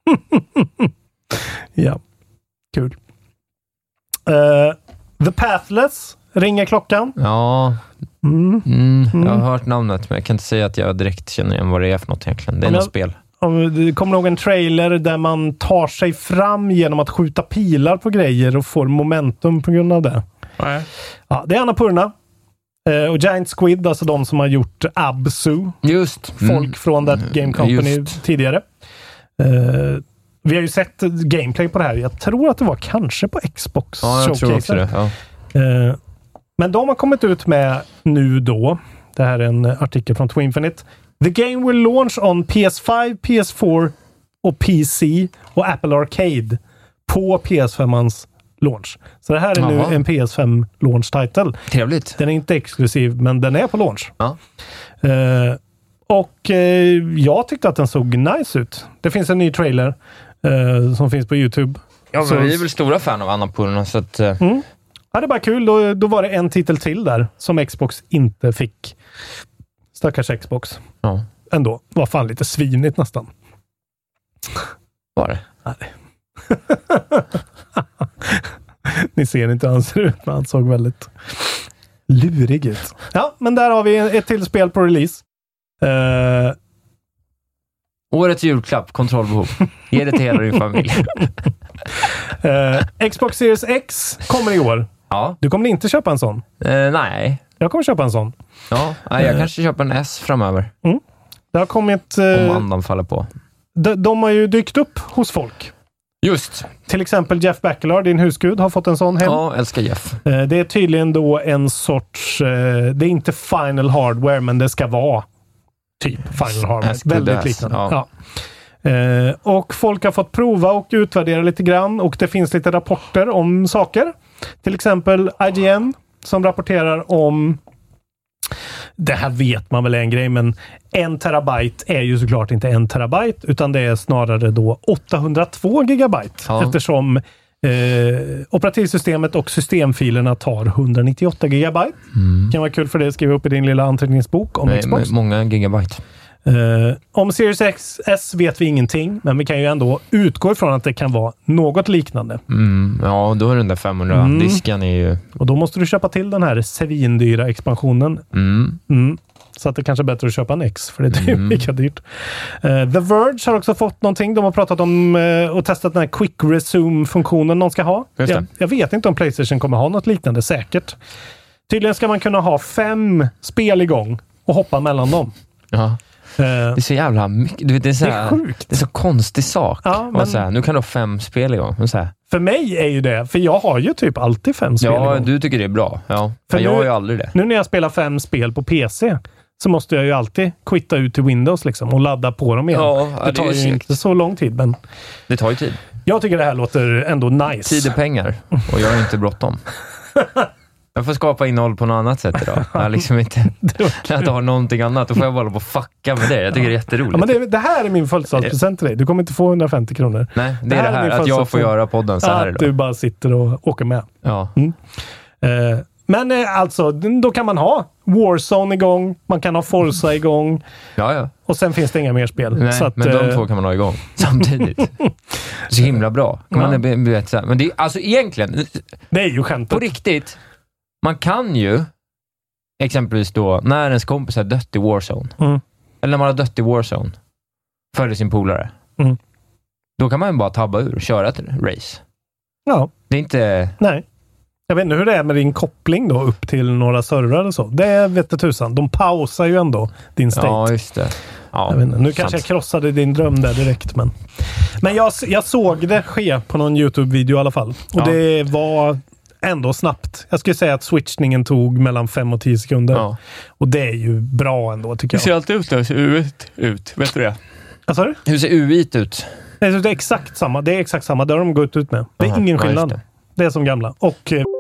Ja, kul. Uh, The Pathless ringer klockan. Ja, mm. Mm. Mm. jag har hört namnet, men jag kan inte säga att jag direkt känner igen vad det är för något egentligen. Det är något spel. Det kommer nog en trailer där man tar sig fram genom att skjuta pilar på grejer och får momentum på grund av det. Nej. Ja, det är Annapurna. Uh, och Giant Squid, alltså de som har gjort Absu. Just. Folk Mm. från That Game Company Just. tidigare. Uh, vi har ju sett gameplay på det här. Jag tror att det var kanske på Xbox. Ja, jag tror också det. Ja. Uh, men de har kommit ut med nu då. Det här är en artikel från Twinfinite. The game will launch on P S fem, P S fyra och P C och Apple Arcade på P S femans launch. Så det här är Aha. nu en P S fem launch title. Trevligt. Den är inte exklusiv, men den är på launch. Ja. Uh, och uh, jag tyckte att den såg nice ut. Det finns en ny trailer uh, som finns på YouTube. Ja, men så, vi är väl stora fan av Annapurna, så att... Uh... Mm. Ja, det är bara kul. Då, då var det en titel till där som Xbox inte fick. Stackars Xbox. Ja. Ändå. Var fan lite svinigt nästan. Var det? Nej. Ni ser inte hur han ser ut, men han såg väldigt lurig ut. Ja, men där har vi ett till spel på release. Uh... Årets julklapp, kontrollbehov. Ge det till hela din familj. uh, Xbox Series X kommer i år. Ja. Du kommer inte köpa en sån? Uh, nej. Jag kommer köpa en sån. Ja, nej, jag uh... kanske köper en S framöver. Mm. Det har kommit... Uh... Om andan faller på. De, de har ju dykt upp hos folk. Just. Till exempel Jeff Backelard, din husgud, har fått en sån hem. Ja, älskar Jeff. Uh, det är tydligen då en sorts... Uh, det är inte final hardware, men det ska vara typ final hardware. Väldigt liknande. Ja. Ja. Uh, och folk har fått prova och utvärdera lite grann, och det finns lite rapporter om saker. Till exempel I G N som rapporterar om, det här vet man väl är en grej, men en terabyte är ju såklart inte en terabyte, utan det är snarare då åttahundratvå gigabyte. Ja. Eftersom eh, operativsystemet och systemfilerna tar etthundranittioåtta gigabyte. Mm. Kan vara kul för det att skriva upp i din lilla anteckningsbok om Nej, Xbox. Många gigabyte. Uh, om Series X S vet vi ingenting, men vi kan ju ändå utgå ifrån att det kan vara något liknande. Mm, ja, då är den där femhundra-disken mm. är ju... Och då måste du köpa till den här svindyra expansionen. Mm. Mm. Så att det kanske är bättre att köpa en X, för det är mm. lika dyrt. Uh, The Verge har också fått någonting. De har pratat om uh, och testat den här Quick Resume-funktionen de ska ha. Jag, jag vet inte om PlayStation kommer ha något liknande, säkert. Tydligen ska man kunna ha fem spel igång och hoppa mellan dem. Ja. Det är så jävla mycket. Du vet, det är så här, det är sjukt. Det är så konstig sak. Ja, men... så här, nu kan du ha fem spel igång. Så här. För mig är ju det, för jag har ju typ alltid fem spel ja, igång. Du tycker det är bra. Ja. För jag nu, har ju aldrig det. Nu när jag spelar fem spel på P C så måste jag ju alltid quitta ut till Windows liksom och ladda på dem igen. Ja, det tar det ju shit. inte så lång tid, men... Det tar ju tid. Jag tycker det här låter ändå nice. Tid är pengar, och jag är inte bråttom. Jag får skapa innehåll på något annat sätt idag. Jag liksom inte att ha någonting annat. Då får jag bara på att fucka med det. Jag tycker det är jätteroligt. Ja, men det, det här är min födelsedagspresent till dig. Du kommer inte få hundrafemtio kronor. Nej, det, det är det här. Är att jag får göra podden så här att idag. Du bara sitter och åker med. Ja. Mm. Uh, men uh, alltså, då kan man ha Warzone igång. Man kan ha Forza igång. Ja, ja. Och sen finns det inga mer spel. Nej, så att, men de uh, två kan man ha igång samtidigt. Så himla bra. Man ja. är, vet, så här. Men det är alltså egentligen... Det är ju skämtet. På riktigt... Man kan ju exempelvis då, när ens kompis har dött i Warzone, mm. eller när man har dött i Warzone för sin polare, mm. då kan man ju bara tabba ur och köra ett race. Ja. Det är inte... Nej. Jag vet inte hur det är med din koppling då upp till några servrar och så. Det vet jag tusan. De pausar ju ändå din state. Ja, just det. Ja, jag vet inte. Nu sant. kanske jag krossade din dröm där direkt, men... Men jag, jag såg det ske på någon YouTube-video i alla fall. Och ja. det var... ändå snabbt. Jag skulle säga att switchningen tog mellan fem och tio sekunder. Ja. Och det är ju bra ändå, tycker jag. Hur ser alltid ut där? Hur ser U I ut? Vet du det? Vad sa du? Hur ser U I ut? Det är exakt samma. Det är exakt samma. Det har de gått ut med. Det är Aha, ingen skillnad. Det. det är som gamla. Och... Eh...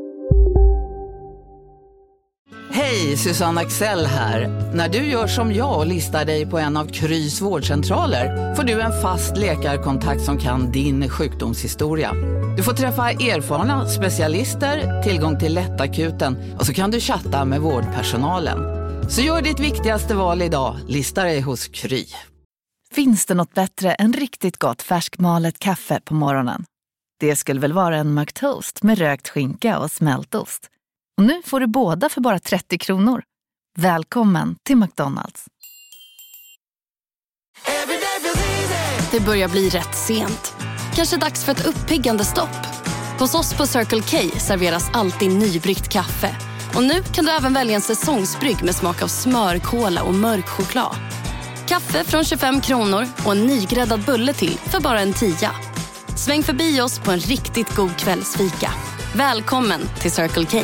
Hej, Susanne Axel här. När du gör som jag och listar dig på en av Krys vårdcentraler får du en fast läkarkontakt som kan din sjukdomshistoria. Du får träffa erfarna specialister, tillgång till lättakuten och så kan du chatta med vårdpersonalen. Så gör ditt viktigaste val idag. Lista dig hos Kry. Finns det något bättre än riktigt gott färskmalet kaffe på morgonen? Det skulle väl vara en McToast med rökt skinka och smältost. Och nu får du båda för bara trettio kronor. Välkommen till McDonald's. Det börjar bli rätt sent. Kanske dags för ett uppiggande stopp. Hos oss på Circle K serveras alltid nybryggt kaffe. Och nu kan du även välja en säsongsbrygg med smak av smör, kola och mörk choklad. Kaffe från tjugofem kronor och en nygräddad bulle till för bara en tia. Sväng förbi oss på en riktigt god kvällsfika. Välkommen till Circle K.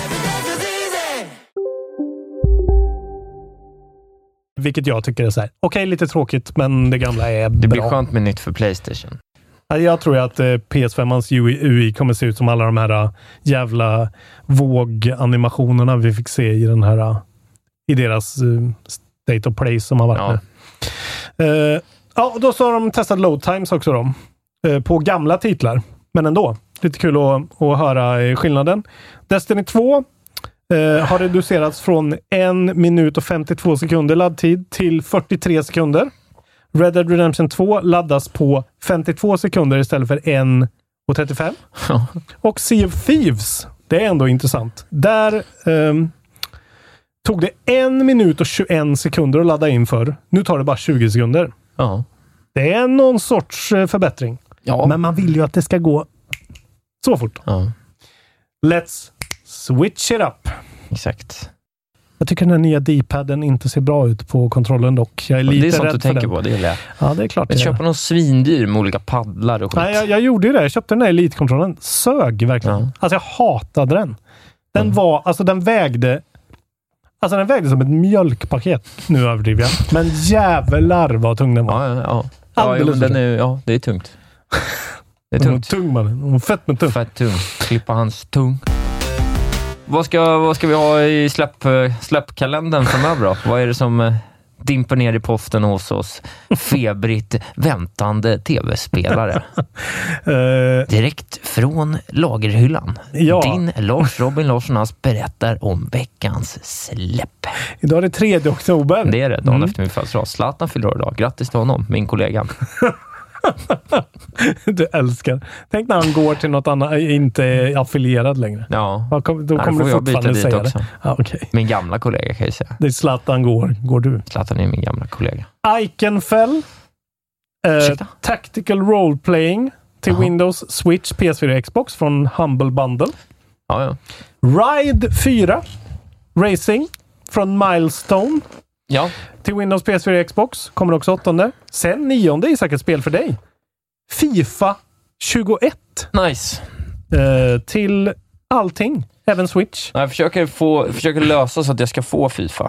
Vilket jag tycker är så här. Okej, okay, lite tråkigt, men det gamla är bra. Det blir skönt med nytt för PlayStation. Jag tror att P S fem-ans U I kommer se ut som alla de här jävla våganimationerna vi fick se i den här i deras State of Play som har varit ja. med. Uh, ja, och då så har de testat load times också då. Uh, på gamla titlar. Men ändå. Lite kul att, att höra skillnaden. Destiny två uh, har reducerats från en minut och femtiotvå sekunder laddtid till fyrtiotre sekunder. Red Dead Redemption två laddas på femtiotvå sekunder istället för en och trettiofem. Ja. Och Sea of Thieves, det är ändå intressant. Där um, tog det en minut och tjugoen sekunder att ladda in för. Nu tar det bara tjugo sekunder. Ja. Det är någon sorts uh, förbättring. Ja. Men man vill ju att det ska gå så fort. Ja. Let's switch it up. Exakt. Jag tycker den här nya D-padden inte ser bra ut på kontrollen dock. Jag är lite det är sånt rädd du för tänker den. på, det gillar jag. Ja, det är klart. Men köpa någon svindyr med olika paddlar och skit. Nej, jag, jag gjorde ju det. Jag köpte den här Elite-kontrollen. Sög verkligen. Ja. Alltså jag hatade den. Den mm. var, alltså den vägde alltså den vägde som ett mjölkpaket. Nu överdriver jag. Men jävlar vad tung den var. Ja, ja, ja. Ja, ja, den är, ja det är tungt. Det är tungt. Tung man. Hon fett men tung. Fett tung. Klippa hans tung. Vad ska, vad ska vi ha i släpp, släppkalendern framöver då? Vad är det som dimper ner i posten hos oss? Febrigt väntande tv-spelare. uh, Direkt från lagerhyllan. Ja. Din Lars Robin Larsson berättar om veckans släpp. Idag är det tredje oktober. Det är det, dagen mm. efter min födelsedag. Zlatan fyller år idag. Grattis till honom, min kollega. Du älskar. Tänk när han går till något annat, inte är affilierad längre. Ja. ja kom, då kommer du fortfarande säga det. Ja, okay. Min gamla kollega kan jag säga. Det är Zlatan går, går du. Zlatan är min gamla kollega. Iconfell. Eh, tactical role-playing till Aha. Windows, Switch, P S fyra, Xbox från Humble Bundle. Ja, ja. Ride fyra. Racing från Milestone. Ja. Till Windows, P S fyra, Xbox kommer också åttonde. Sen nionde är säkert ett spel för dig. FIFA tjugoett. Nice. Eh, till allting. Även Switch. Jag försöker, få, försöker lösa så att jag ska få FIFA.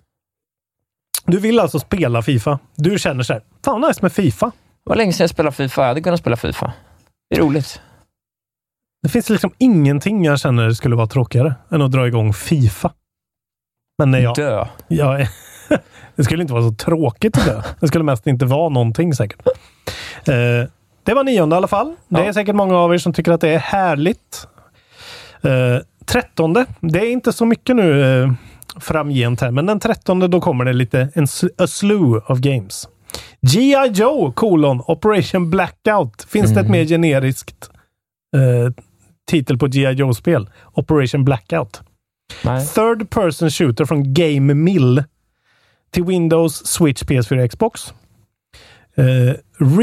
Du vill alltså spela FIFA. Du känner så här, fan nice med FIFA. Det var länge sedan jag spelade FIFA. Jag hade kunnat spela FIFA. Det är roligt. Det finns liksom ingenting jag känner skulle vara tråkigare än att dra igång FIFA. Men när jag... Dö. Jag, det skulle inte vara så tråkigt att dö. Det skulle mest inte vara någonting säkert. Eh, det var nionde i alla fall. Det är ja. säkert många av er som tycker att det är härligt. Eh, trettonde. Det är inte så mycket nu eh, framgent här. Men den trettonde då kommer det lite en a slew of games. G I. Joe, kolon, Operation Blackout. Finns mm. det ett mer generiskt eh, titel på G I. Joe-spel? Operation Blackout. Nej. Third person shooter från Game Mill till Windows, Switch, P S fyra, Xbox. Uh,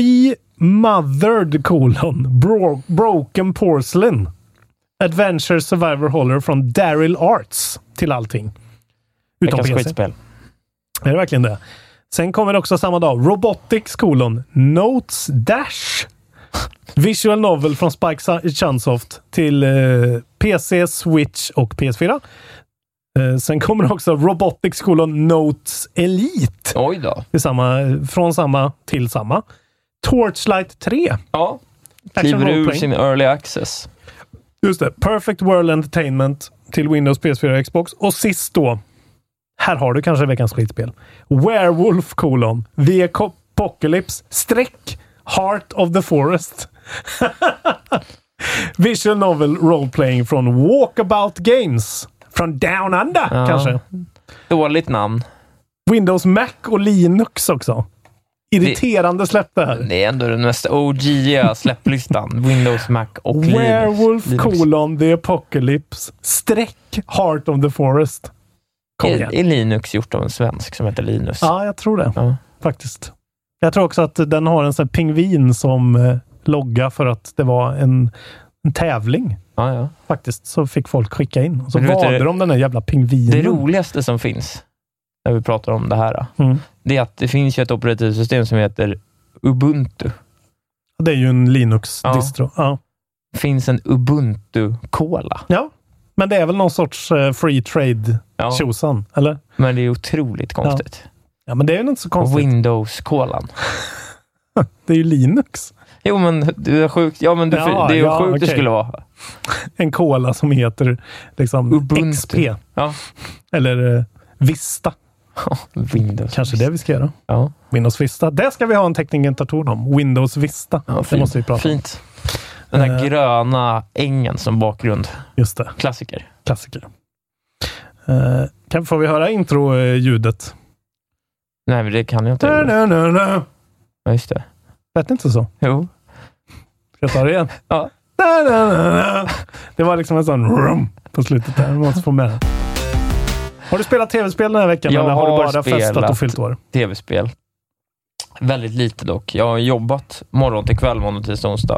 Remothered colon Bro- Broken Porcelain Adventure Survivor Holler från Daryl Arts till allting. Utom P C. Skitspel. Är det verkligen det? Sen kommer det också samma dag. Robotics colon Notes Dash Visual Novel från Spike Chunsoft till uh, P C, Switch och P S fyra. Uh, sen kommer det också Robotics colon Notes Elite. Oj då. Till samma, från samma till samma. Torchlight tre. Ja. Kliver ur sin Early Access. Just det. Perfect World Entertainment till Windows, P S fyra, Xbox. Och sist då. Här har du kanske veckans skitspel. Werewolf colon The Apocalypse streck Heart of the Forest. Visual Novel Role-Playing från Walkabout Games. Från Down Under, ja. kanske. Dåligt namn. Windows Mac och Linux också. Irriterande släpp det här. Det är ändå den mest O G släpplistan. Windows, Mac och Linux. Werewolf Linux. colon The Apocalypse streck Heart of the Forest. Kom igen. Är, är Linux gjort av en svensk som heter Linus? Ja, jag tror det. Ja. Faktiskt. Jag tror också att den har en sån här pingvin som eh, logga för att det var en, en tävling. Ja, ja. Faktiskt. Så fick folk skicka in. Och så Men du vet valde det- de den där jävla pingvinen. Det roligaste som finns när vi pratar om det här Mm. det är att det finns ju ett operativsystem som heter Ubuntu. Det är ju en Linux-distro. Ja. Ja. Det finns en Ubuntu-cola. ja, men det är väl någon sorts eh, free trade Ja. tjosan, eller? Men det är otroligt konstigt. Ja, men det är ju inte så konstigt. Windows-colan. Det är ju Linux. Jo, men du är sjukt. Ja, men du, Ja, det är ju ja, sjukt okej. det skulle vara. En cola som heter liksom Ubuntu. X P. Ja. Eller eh, Vista. Windows. Kanske det vi ska göra. Ja. Windows Vista. Det ska vi ha en teknikinterton om. Windows Vista. Ja, det fint. måste vi prata om. Fint. Den där Eh. gröna ängen som bakgrund. Just det. Klassiker. Klassiker. Uh, kan, får vi höra intro-ljudet? Nej, men det kan jag inte. No, no, no, no. Ja, just det. Lät det inte så? Jo. Ska jag ta det igen? Ja. No, no, no, no. Det var liksom en sån rum på slutet där. Man måste få med. Har du spelat tv-spel den här veckan? Jag eller har du har bara festat spelat och fyllt år? Tv-spel. Väldigt lite dock. Jag har jobbat morgon till kväll, måndag, tisdag, onsdag.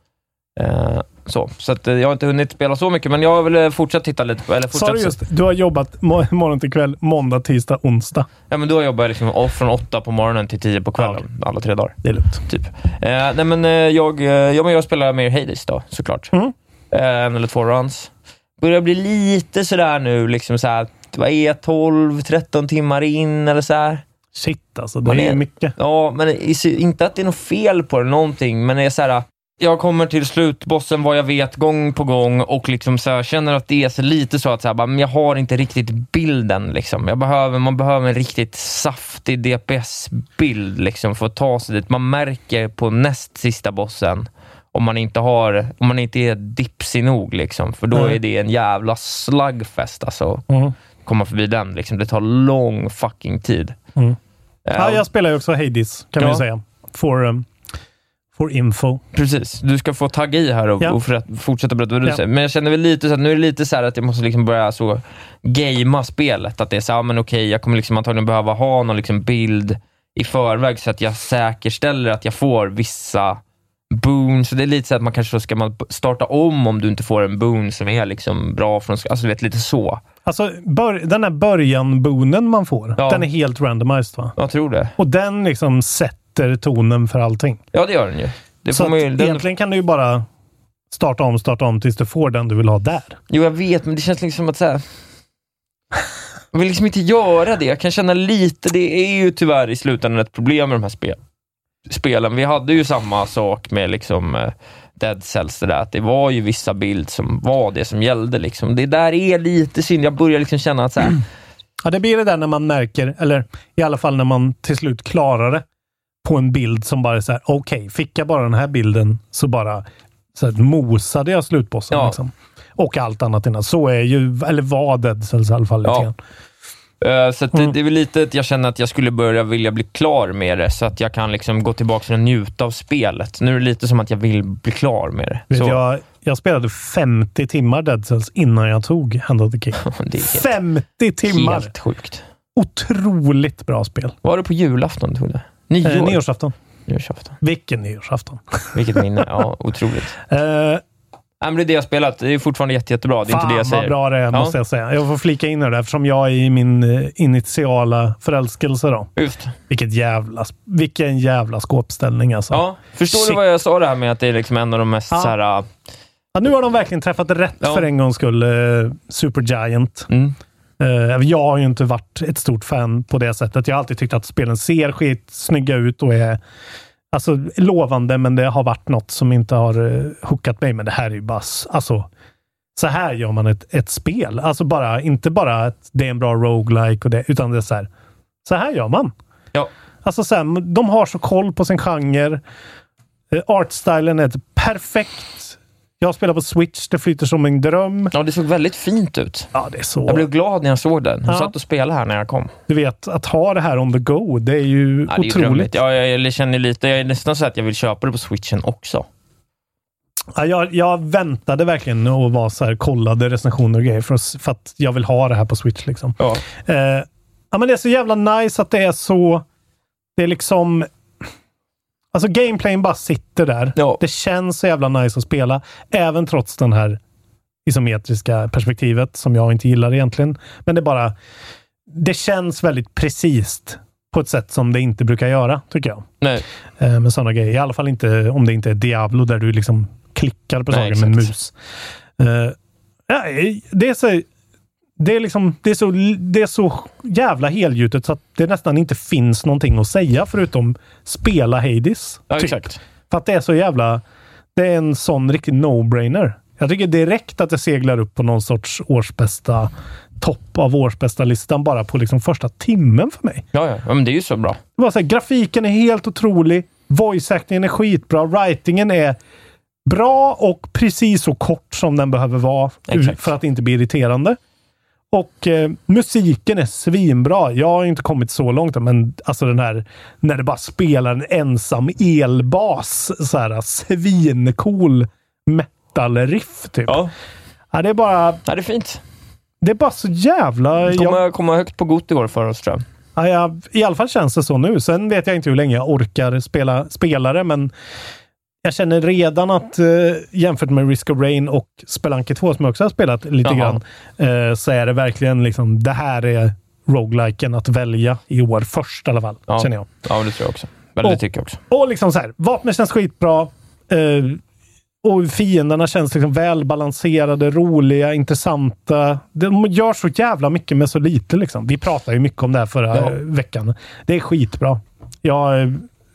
Eh, så så att, eh, jag har inte hunnit spela så mycket, men jag har väl eh, fortsatt titta lite på... Eller Sa fortsatt, du just, du har jobbat mo- morgon till kväll, måndag, tisdag, onsdag. Ja, men då jobbar jag liksom off från åtta på morgonen till tio på kvällen. Ja. Alla tre dagar. Det är lugnt. Typ. Eh, nej, men eh, jag, eh, ja, men jag spelar mer Hades då, såklart. Mm. Eh, en eller två runs. Börjar bli lite sådär nu, liksom såhär, vad är tolv tretton timmar in eller så här. Shit alltså, det Man är är- mycket. Ja, men inte att det är något fel på det, någonting, men det är så här. Jag kommer till slutbossen vad jag vet gång på gång och liksom så här, känner att det är så lite så att så här, bara, men jag har inte riktigt bilden liksom. Jag behöver, man behöver en riktigt saftig D P S-bild liksom för att ta sig dit. Man märker på näst sista bossen om man inte har, om man inte är dipsig nog liksom, för då Mm. är det en jävla slugfest alltså. Mm. Komma förbi den liksom. Det tar lång fucking tid. Mm. Eh, Ja, jag spelar ju också Hades, kan Ja. man ju säga. For, um, for info. Precis, du ska få tagga i här och, Ja. och för att fortsätta berätta vad du Ja. säger. Men jag känner väl lite så att nu är det lite så här att jag måste liksom börja så gamea spelet. Att det är så här, men okej, jag kommer liksom antagligen behöva ha någon liksom bild i förväg så att jag säkerställer att jag får vissa boons. Så det är lite så att man kanske ska man starta om om du inte får en boon som är liksom bra från, alltså du vet, lite så. Alltså, bör, den här början-boonen man får, Ja. den är helt randomized, va? Jag tror det. Och den liksom sätter tonen för allting. Ja, det gör den ju. Det Så får man ju att den... egentligen kan du ju bara starta om, starta om tills du får den du vill ha där. Jo, jag vet, men det känns liksom som att så här, jag vill liksom inte göra det. Jag kan känna lite, det är ju tyvärr i slutändan ett problem med de här spel, spelen. Vi hade ju samma sak med liksom eh, Dead Cells, det där, att det var ju vissa bild som var det som gällde liksom. Det där är lite synd. Jag börjar liksom känna att så här, Ja, det blir det där när man märker, eller i alla fall när man till slut klarar det på en bild som bara är så här, okej, okay, fick jag bara den här bilden så bara så här, mosade jag slutbossen. Ja. Liksom. Och allt annat innan. Så är ju, eller var Dead Cells i alla fall lite Ja. grann. Uh, så att det, Mm. det är väl lite att jag känner att jag skulle börja vilja bli klar med det så att jag kan liksom gå tillbaka och njuta av spelet. Nu är det lite som att jag vill bli klar med det. Vet Så, jag, jag spelade femtio timmar Dead Cells innan jag tog Hand of the King. det är helt, femtio timmar! helt sjukt. Otroligt bra spel. Var det på julafton du tog det? Nyår? Eh, nyårsafton. Nyårsafton. Vilken nyårsafton? Vilket minne. Ja, otroligt. Eh, Nej, men det är det jag har spelat. Det är fortfarande jätte, jättebra. Det är fan inte det jag säger. vad bra det är, Ja. måste jag säga. Jag får flika in i det eftersom jag är i min eh, initiala förälskelse då. Just. Vilket jävla, vilken jävla skåpställning alltså. Ja, förstår Shit. du vad jag sa det här med att det är liksom en av de mest Ja. så här... Ja, nu har de verkligen träffat rätt Ja. för en gångs skull. Eh, Supergiant. Mm. Eh, jag har ju inte varit ett stort fan på det sättet. Jag har alltid tyckt att spelen ser skit snygga ut och är alltså, lovande, men det har varit något som inte har uh, hookat mig. Men det här är ju bara, alltså, så här gör man ett, ett spel. Alltså bara, inte bara att det är en bra roguelike och det, utan det är så här, så här gör man. Ja. Alltså så här, de har så koll på sin genre. Uh, artstylen är ett perfekt Jag spelar på Switch, det flyter som en dröm. Ja, det såg väldigt fint ut. Ja, det är så. Jag blev glad när jag såg den. Jag ja. satt och spelade här när jag kom. Du vet, att ha det här on the go, det är ju ja, det är otroligt. Ja, jag, jag känner lite, jag är nästan så att jag vill köpa det på Switchen också. Ja, jag, jag väntade verkligen och var så här, kollade recensioner och grejer för, för att jag vill ha det här på Switch liksom. Ja. Eh, ja, men det är så jävla nice att det är så, det är liksom, alltså gameplayen bara sitter där. Ja. Det känns så jävla nice att spela, även trots den här isometriska perspektivet som jag inte gillar egentligen. Men det är bara, det känns väldigt precis på ett sätt som det inte brukar göra, tycker jag. Nej. Eh, med sådana grejer. I alla fall inte om det inte är Diablo där du liksom klickar på saker med en mus. Uh, ja, det är så det är liksom det är så det är så jävla helgjutet så att det nästan inte finns någonting att säga förutom spela Hades. Ja, typ. exakt. För att det är så jävla det är en sån riktig no-brainer. Jag tycker direkt att det seglar upp på någon sorts årsbästa topp av årsbästa listan bara på liksom första timmen för mig. Ja, ja. ja men det är ju så bra. Det var så här, grafiken är helt otrolig. Voice-actingen är skitbra. Writingen är bra och precis så kort som den behöver vara. Exakt. För att inte bli irriterande. Och eh, musiken är svinbra. Jag har inte kommit så långt, men alltså den här när det bara spelar en ensam elbas så här svincool metal-riff typ. Ja. Ja, det är bara... Ja, det är fint. Det är bara så jävla... Kommer jag... komma högt på gott igår för oss, tror jag. Ja, jag, i alla fall känns det så nu. Sen vet jag inte hur länge jag orkar spela spelare, men jag känner redan att eh, jämfört med Risk of Rain och Spelunky två som jag också har spelat lite Jaha. grann, eh, så är det verkligen liksom, det här är rogueliken att välja i år först i alla fall, ja. känner jag. Ja, det tror jag också. Väldigt och, tycker jag också. Och liksom så här, vapnen känns skitbra. Eh, och fienderna känns liksom välbalanserade, roliga, intressanta. De gör så jävla mycket med så lite liksom. Vi pratade ju mycket om det här förra ja. veckan. Det är skitbra. Jag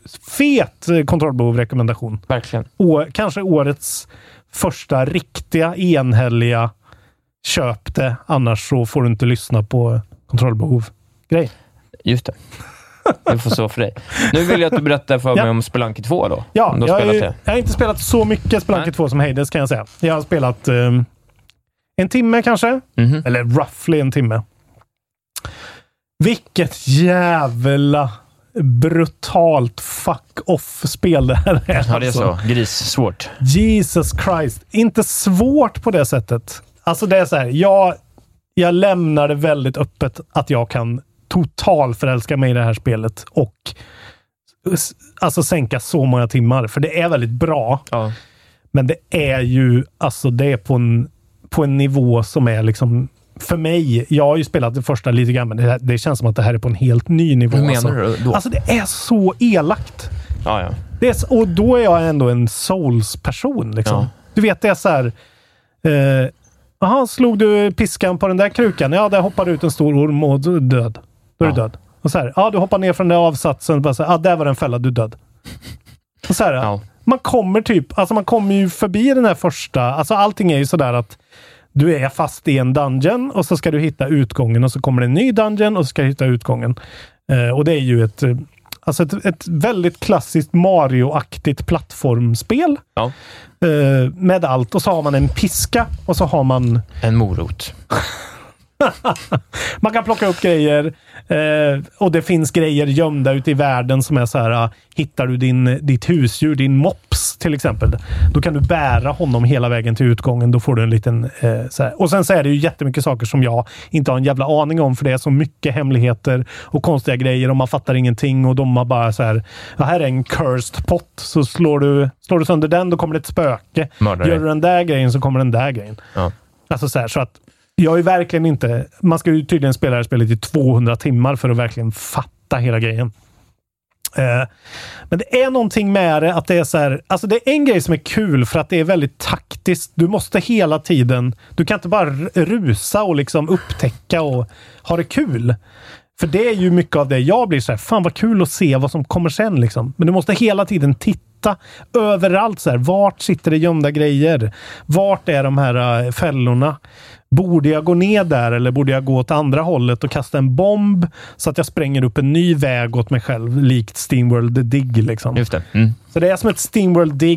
fet kontrollbehov-rekommendation. Verkligen. Och kanske årets första riktiga, enhälliga köp det. Annars så får du inte lyssna på kontrollbehov-grej. Just det. Det får så för dig. Nu vill jag att du berättar för ja. mig om Spelunky två då. Ja, du jag, spelat är, det. jag har inte spelat så mycket Spelunky Nej. två som Hades kan jag säga. Jag har spelat um, en timme kanske. Mm-hmm. Eller roughly en timme. Vilket jävla brutalt fuck-off-spel det här är. Ja, det är så. Gris. Svårt. Jesus Christ. Inte svårt på det sättet. Alltså det är så här. Jag, jag lämnar det väldigt öppet att jag kan total förälska mig i det här spelet och alltså sänka så många timmar. För det är väldigt bra. Ja. Men det är ju alltså det är på en, på en nivå som är liksom för mig, jag har ju spelat det första lite grann, men det, det känns som att det här är på en helt ny nivå. Hur menar alltså. du då? Alltså det är så elakt. Ja, ja. Det är, och då är jag ändå en Souls-person liksom. Ja. Du vet, det är så här eh, aha, slog du piskan på den där krukan? Ja, där hoppar ut en stor orm och du är död. Då är ja. du död. Och så här, ja, du hoppar ner från den avsatsen och bara så här, ja, där var den fälla, du är död. Och så här, ja. man kommer typ, alltså man kommer ju förbi den här första, alltså allting är ju sådär att du är fast i en dungeon och så ska du hitta utgången och så kommer det en ny dungeon och så ska du hitta utgången. Eh, och det är ju ett, alltså ett, ett väldigt klassiskt Mario-aktigt plattformspel. Ja. Eh, med allt. Och så har man en piska och så har man en morot. Man kan plocka upp grejer eh, och det finns grejer gömda ute i världen som är så här, uh, hittar du din, ditt husdjur, din mops till exempel, då kan du bära honom hela vägen till utgången, då får du en liten eh, så här. Och sen så är det ju jättemycket saker som jag inte har en jävla aning om, för det är så mycket hemligheter och konstiga grejer och man fattar ingenting och de har bara så här, ja, här är en cursed pot, så slår du, slår du sönder den, då kommer det ett spöke. Mördare. Gör du den där grejen så kommer den där grejen. Ja. Alltså så här, så att jag är verkligen inte... Man ska ju tydligen spela det här spelet i tvåhundra timmar för att verkligen fatta hela grejen. Eh, men det är någonting med det att det är så här... Alltså det är en grej som är kul för att det är väldigt taktiskt. Du måste hela tiden... Du kan inte bara rusa och liksom upptäcka och ha det kul. För det är ju mycket av det jag blir så här, fan vad kul att se vad som kommer sen liksom. Men du måste hela tiden titta överallt så här. Vart sitter det gömda grejer? Vart är de här uh, fällorna? Borde jag gå ner där eller borde jag gå åt andra hållet och kasta en bomb så att jag spränger upp en ny väg åt mig själv, likt SteamWorld Dig liksom. Just det. Mm. Så det är som ett SteamWorld Dig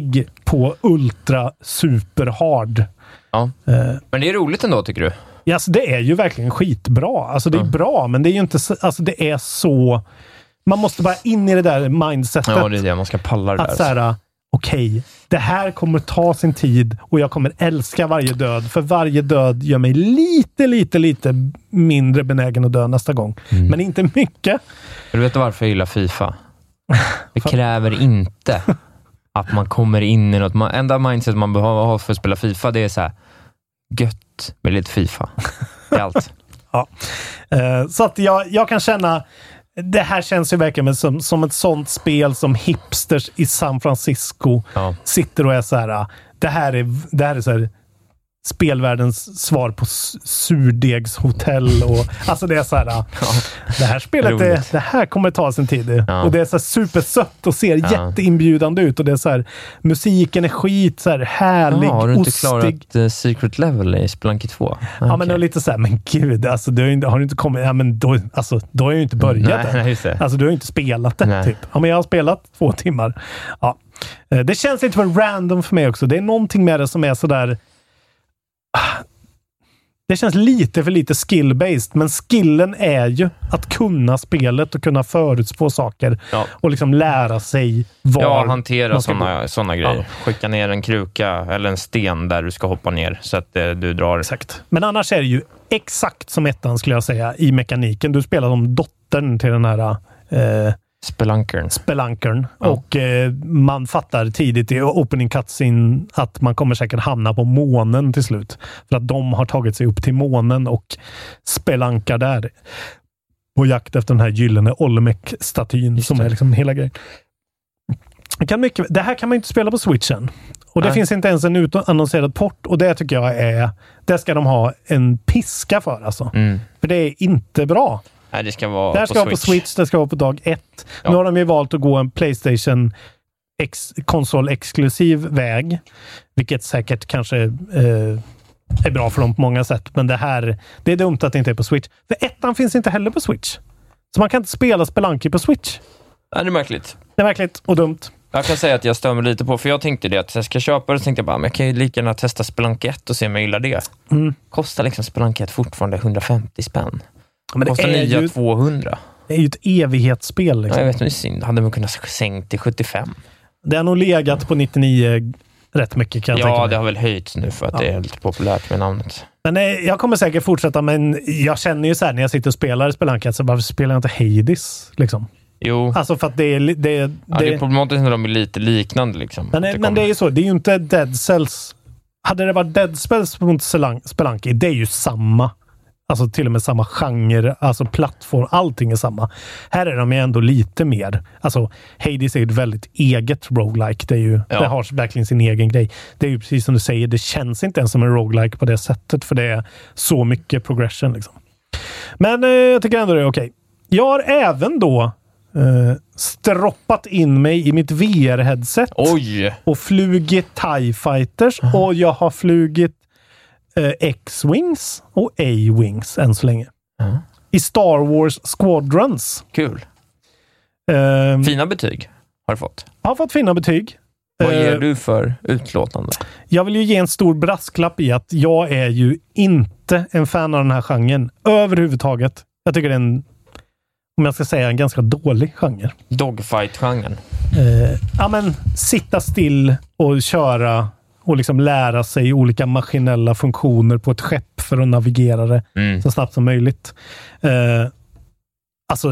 på ultra super hard. Ja. Eh, men det är roligt ändå, tycker du? Ja, alltså, det är ju verkligen skitbra. Alltså det är mm. bra, men det är ju inte så, alltså det är så, man måste bara in i det där mindsetet. Ja, det är det. Man ska palla det att där. Så här, okej, okay, det här kommer ta sin tid och jag kommer älska varje död. För varje död gör mig lite, lite, lite mindre benägen att dö nästa gång. Mm. Men inte mycket. Du vet varför jag gillar FIFA? Det kräver inte att man kommer in i något. Man, enda mindset man behöver ha för att spela FIFA, det är så här gött med lite FIFA. Det är allt. Ja. Uh, så att jag, jag kan känna, det här känns ju verkligen som, som ett sånt spel som hipsters i San Francisco ja. sitter och är så här, det här är, det här är så här spelvärldens svar på surdegshotell och alltså det är så här, ja. det här spelet är, det här kommer ta sin tid ja. och det är så här supersött och ser ja. jätteinbjudande ut och det är så här, musiken är skit så här härlig, ja, har du inte ostig. klarat uh, Secret Level i Spelunky två? Okay. Ja, men det är lite så här, men gud, alltså du har, inte, har du inte kommit, ja men då, alltså då har jag ju inte börjat nej, nej, just det. Alltså du har ju inte spelat det, typ. Ja, men jag har spelat två timmar. Ja. Det känns lite för random för mig också. Det är någonting med det som är så där. Det känns lite för lite skill-based, men skillen är ju att kunna spelet och kunna förutspå saker ja. och liksom lära sig var ja, hantera sådana såna grejer. Ja. Skicka ner en kruka eller en sten där du ska hoppa ner så att eh, du drar. Exakt. Men annars är det ju exakt som ettan skulle jag säga i mekaniken. Du spelar som dottern till den här eh, Spelunkern. Spelunkern. Ja. Och eh, man fattar tidigt i opening cutscene att man kommer säkert hamna på månen till slut. För att de har tagit sig upp till månen och spelunkar där. På jakt efter den här gyllene Olmec-statyn som är liksom hela grejen. Kan mycket, det här kan man inte spela på Switchen. Och det Nej. finns inte ens en utannonserad port. Och det tycker jag är, det ska de ha en piska för alltså. Mm. För det är inte bra. Nej, det ska vara det här på ska Switch. vara på Switch, det ska vara på dag ett. Ja. Nu har de ju valt att gå en PlayStation ex- konsol-exklusiv väg. Vilket säkert kanske eh, är bra för dem på många sätt. Men det här, det är dumt att det inte är på Switch. För ettan finns inte heller på Switch. Så man kan inte spela Spelunky på Switch. Nej, det är märkligt. Det är märkligt och dumt. Jag kan säga att jag stör mig lite på, för jag tänkte det att jag ska köpa det, så tänkte jag bara, men jag kan ju lika gärna testa Spelunky ett och se om jag gillar det. Mm. Kostar liksom Spelunky ett fortfarande hundrafemtio spänn. Men det kostar nya ju, tvåhundra. Det är ju ett evighetsspel. Liksom. Ja, jag vet, det är synd. Hade man kunnat sänkt till sjuttiofem. Det har nog legat på nittionio rätt mycket, kan jag ja, tänka mig. Ja, det har väl höjts nu för att ja. det är lite populärt med namnet. Men nej, jag kommer säkert fortsätta, men jag känner ju så här när jag sitter och spelar Spelunky, så varför spelar jag inte Hades liksom? Jo. Alltså för att det är... Det, det, ja, det är problematiskt när de är lite liknande liksom. Men, det, men det är ju så, det är ju inte Dead Cells. Hade det varit Dead Cells mot Spelunky, det är ju samma. Alltså till och med samma genre, alltså plattform, allting är samma. Här är de ju ändå lite mer. Alltså Hades är ju ett väldigt eget roguelike. Det, är ju, ja. det har verkligen sin egen grej. Det är ju precis som du säger, det känns inte ens som en roguelike på det sättet, för det är så mycket progression liksom. Men eh, jag tycker ändå det är okej. Jag har även då Uh, stroppat in mig i mitt V R-headset. Oj. Och flugit TIE Fighters. Uh-huh. Och jag har flugit uh, X-Wings och A-Wings än så länge. Uh-huh. I Star Wars Squadrons. Kul. Uh, fina betyg har du fått. Jag har fått fina betyg. Vad ger uh, du för utlåtande? Jag vill ju ge en stor brasklapp i att jag är ju inte en fan av den här genren. Överhuvudtaget. Jag tycker det är en, om jag ska säga, en ganska dålig genre. Dogfight-genren. Eh, ja, men sitta still och köra och liksom lära sig olika maskinella funktioner på ett skepp för att navigera det mm. så snabbt som möjligt. Eh, alltså,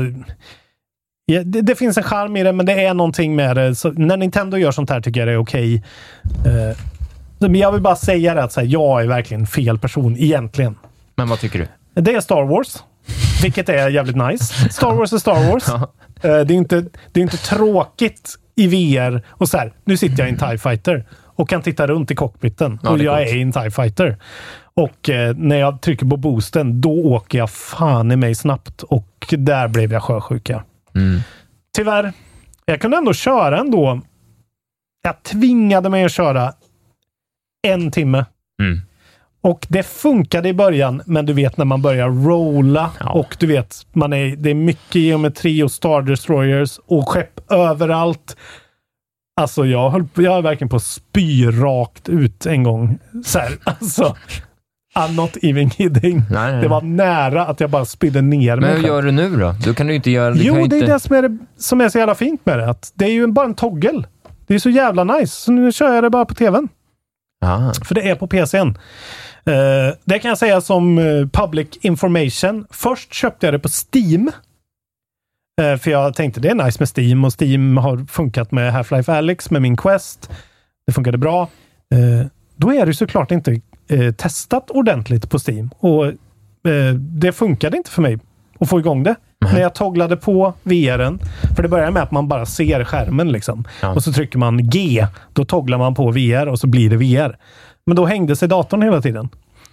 ja, det, det finns en charm i det, men det är någonting med det. Så när Nintendo gör sånt här tycker jag det är okej. Eh, men jag vill bara säga det att så här, jag är verkligen fel person egentligen. Men vad tycker du? Det är Star Wars. Vilket är jävligt nice. Star Wars är Star Wars. Ja. Uh, det är inte, det är inte tråkigt i V R. Och så här, nu sitter jag i en TIE Fighter och kan titta runt i cockpiten. Ja, och är jag coolt. Är i en TIE Fighter. Och uh, när jag trycker på boosten, då åker jag fan i mig snabbt. Och där blev jag sjösjuka. Mm. Tyvärr. Jag kunde ändå köra ändå. Jag tvingade mig att köra en timme. Mm. Och det funkade i början, men du vet när man börjar rolla ja. Och du vet, man är, det är mycket geometri och Star Destroyers och skepp överallt. Alltså jag höll på, jag är verkligen på att spy rakt ut en gång. Så här, alltså... I'm not even kidding. Nej, nej. Det var nära att jag bara spydde ner mig. Men hur gör du nu då? Du kan du inte göra... Jo, kan det inte... är det som är, det som är så jävla fint med det. Att det är ju bara en toggle. Det är så jävla nice. Så nu kör jag det bara på tvn. Aha. För det är på P C:n. Uh, det kan jag säga som uh, public information. Först köpte jag det på Steam. Uh, för jag tänkte det är nice med Steam. Och Steam har funkat med Half-Life Alyx, med min Quest. Det funkade bra. Uh, då är det såklart inte uh, testat ordentligt på Steam. Och uh, det funkade inte för mig att få igång det. Mm. När jag togglade på V R:en. För det börjar med att man bara ser skärmen liksom. Ja. Och så trycker man G. Då togglar man på V R och så blir det V R. Men då hängde sig datorn hela tiden.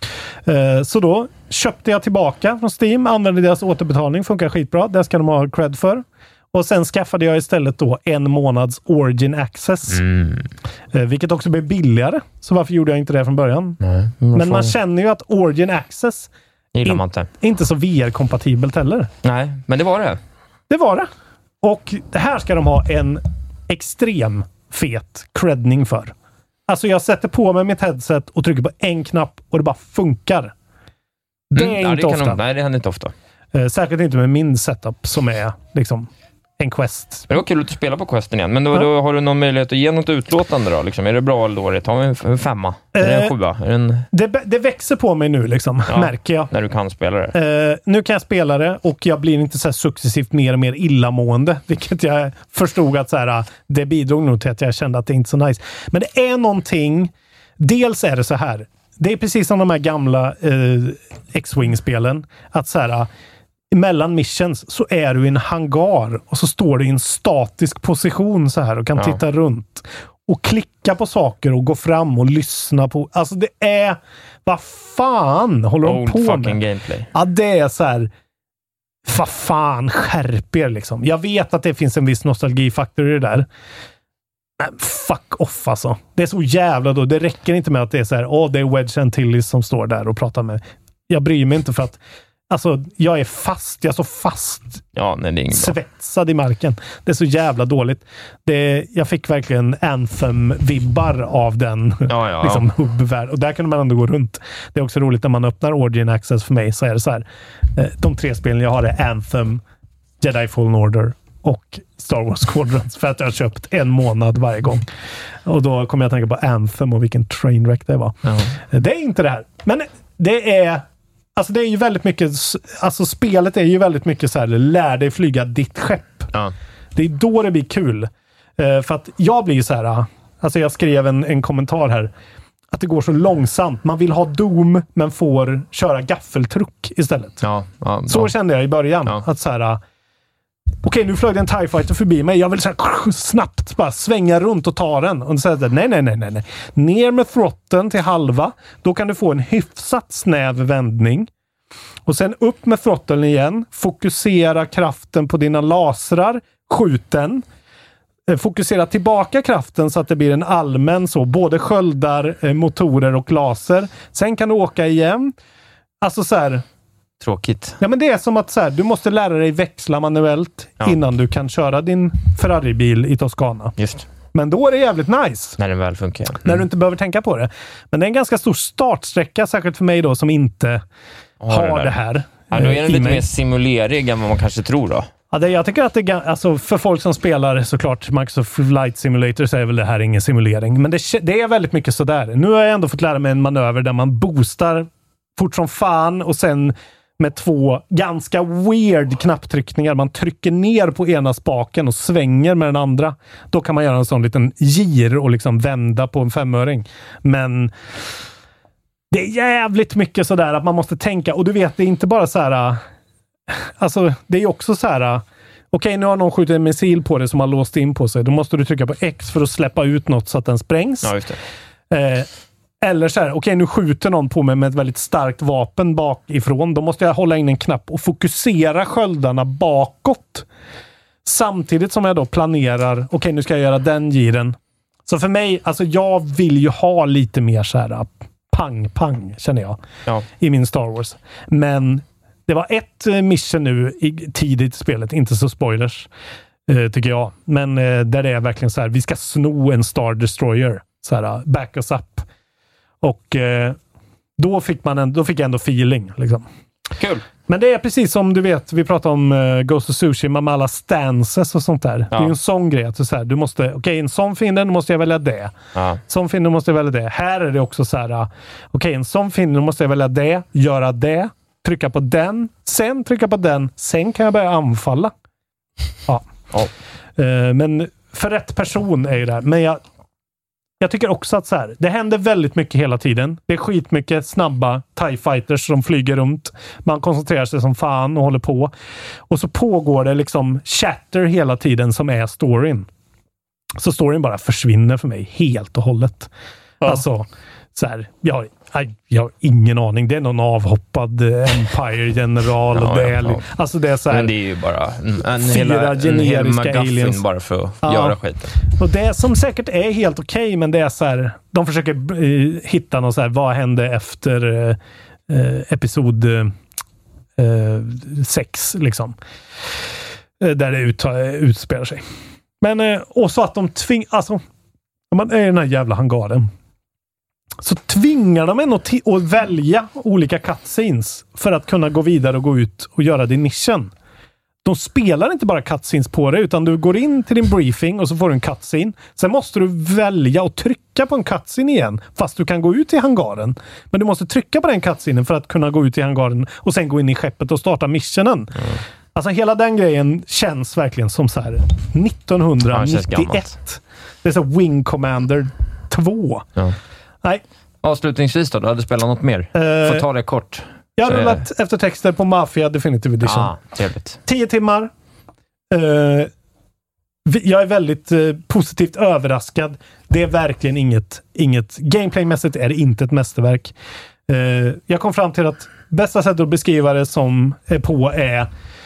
Uh, så då köpte jag tillbaka från Steam. Använde deras återbetalning. Funkar skitbra. Det ska de ha cred för. Och sen skaffade jag istället då en månads Origin Access. Mm. Uh, vilket också blev billigare. Så varför gjorde jag inte det från början? Nej, men man känner ju att Origin Access gillar man inte. Inte så V R-kompatibelt heller. Nej, men det var det. Det var det. Och det här ska de ha en extrem fet credning för. Alltså jag sätter på mig mitt headset och trycker på en knapp och det bara funkar. Det är mm, inte ja, det ofta. De, nej, det händer inte ofta. Uh, särskilt inte med min setup som är liksom en Quest. Det var kul att du spelar på Questen igen. Men då, ja. då har du någon möjlighet att ge något utlåtande då? Liksom. Är det bra eller dåligt? Har vi en femma? Är det en sjua? Är det, en... det, det växer på mig nu liksom, ja, märker jag. När du kan spela det. Uh, nu kan jag spela det och jag blir inte så här successivt mer och mer illamående. Vilket jag förstod att så här, det bidrog nog till att jag kände att det inte är så nice. Men det är någonting. Dels är det så här. Det är precis som de här gamla uh, X-Wing-spelen. Att så här... Mellan missions så är du i en hangar och så står du i en statisk position så här och kan ja. titta runt och klicka på saker och gå fram och lyssna på. Alltså det är, vad fan håller de Old på fucking med? Gameplay. Ja, det är så här, vad fan, skärp er liksom. Jag vet att det finns en viss nostalgifaktor i det där. Men fuck off alltså. Det är så jävla då. Det räcker inte med att det är så här, åh, det är Wedge Antilles som står där och pratar med. Jag bryr mig inte för att alltså, jag är fast. Jag är så fast. Ja, nej, det är svetsad i marken. Det är så jävla dåligt. Det, jag fick verkligen Anthem-vibbar av den ja, ja. liksom, hubbvärld. Och där kan man ändå gå runt. Det är också roligt när man öppnar Origin Access för mig så är det så här. De tre spelen jag har är Anthem, Jedi Fallen Order och Star Wars Squadrons. För att jag har köpt en månad varje gång. Och då kommer jag att tänka på Anthem och vilken trainwreck det var. Ja. Det är inte det här. Men det är alltså det är ju väldigt mycket, alltså spelet är ju väldigt mycket så här, lär dig flyga ditt skepp. Ja. Det är då det blir kul. Uh, för att jag blir så här, alltså jag skrev en, en kommentar här, att det går så långsamt. Man vill ha Doom, men får köra gaffeltruck istället. Ja, ja, så ja. kände jag i början. Ja. Att så här, okej, okay, nu flög det en TIE Fighter förbi mig. Jag vill så här, snabbt bara svänga runt och ta den. Och säga nej, nej, nej, nej, nej. Ner med throtten till halva. Då kan du få en hyfsat snäv vändning. Och sen upp med throtteln igen. Fokusera kraften på dina lasrar. Skjut den. Fokusera tillbaka kraften så att det blir en allmän så. Både sköldar, motorer och laser. Sen kan du åka igen. Alltså så här... Tråkigt. Ja, men det är som att så här, du måste lära dig växla manuellt ja. innan du kan köra din Ferrari-bil i Toscana. Just. Men då är det jävligt nice. När den väl funkar. Mm. När du inte behöver tänka på det. Men det är en ganska stor startsträcka, särskilt för mig då som inte har, har det, det här. Ja, då är den lite mig. mer simulerig än vad man kanske tror då. Ja, det, jag tycker att det är, alltså för folk som spelar såklart Microsoft Flight Simulator så är väl det här ingen simulering. Men det, det är väldigt mycket sådär. Nu har jag ändå fått lära mig en manöver där man boostar fort som fan och sen med två ganska weird knapptryckningar. Man trycker ner på ena spaken och svänger med den andra. Då kan man göra en sån liten gir och liksom vända på en femöring. Men det är jävligt mycket sådär att man måste tänka. Och du vet, det är inte bara så här. Alltså, det är också så här. Okej, okay, nu har någon skjutit en missil på det som har låst in på sig. Då måste du trycka på X för att släppa ut något så att den sprängs. Ja, just det. Eh, Eller så här, okej okay, nu skjuter någon på mig med ett väldigt starkt vapen bakifrån. Då måste jag hålla in en knapp och fokusera sköldarna bakåt. Samtidigt som jag då planerar, okej okay, nu ska jag göra den giren. Så för mig, alltså jag vill ju ha lite mer så här pang-pang, känner jag. Ja. I min Star Wars. Men det var ett mission nu i, tidigt i spelet, inte så spoilers. eh, tycker jag. Men eh, där det är verkligen så här, vi ska sno en Star Destroyer. Så här, back us up. Och eh, då fick man en, då fick jag ändå feeling. Liksom. Kul. Men det är precis som du vet, vi pratar om uh, Ghost of Tsushima med alla stances och sånt där. Ja. Det är ju en sån grej. Att du, så här, du måste, okej, okay, en sån fienden måste jag välja det. Ja. Sån fienden måste jag välja det. Här är det också så här, uh, okej, okay, en sån fienden måste jag välja det, göra det, trycka på den, sen trycka på den, sen kan jag börja anfalla. Ja. ja. Uh, men för rätt person är ju det här. Men jag Jag tycker också att så här, det händer väldigt mycket hela tiden. Det är skitmycket snabba TIE Fighters som flyger runt. Man koncentrerar sig som fan och håller på. Och så pågår det liksom chatter hela tiden som är storyn. Så storyn bara försvinner för mig helt och hållet. Ja. Alltså, så här, jag, jag, jag har ingen aning. Det är någon avhoppad Empire-general. Ja, och det, ja, är, ja. Alltså det är så här, men det är ju bara en, en fyra hela, generiska en aliens. bara för att ja. göra skiten. Och det som säkert är helt okej, okay, men det är så här, de försöker uh, hitta något så här, vad hände efter uh, uh, episod uh, sex liksom. Uh, där det ut, uh, utspelar sig. Men uh, och så att de tvingar, alltså om man är i den här jävla hangaren så tvingar de en att, t- att välja olika cutscenes för att kunna gå vidare och gå ut och göra din mission. De spelar inte bara cutscenes på det, utan du går in till din briefing och så får du en cutscene. Sen måste du välja och trycka på en cutscene igen, fast du kan gå ut i hangaren. Men du måste trycka på den cutscenen för att kunna gå ut i hangaren och sen gå in i skeppet och starta missionen. Mm. Alltså hela den grejen känns verkligen som så här nittonhundranittioett. Det är så Wing Commander två. Ja. Nej. Avslutningsvis då, du hade spelat något mer? Uh, Får ta det kort. Jag har rullat är... efter texter på Mafia Definitive Edition. Ah, trevligt. Tio timmar. Uh, jag är väldigt uh, positivt överraskad. Det är verkligen inget, inget gameplaymässigt är det inte ett mästerverk. Uh, jag kom fram till att bästa sättet att beskriva det som är på är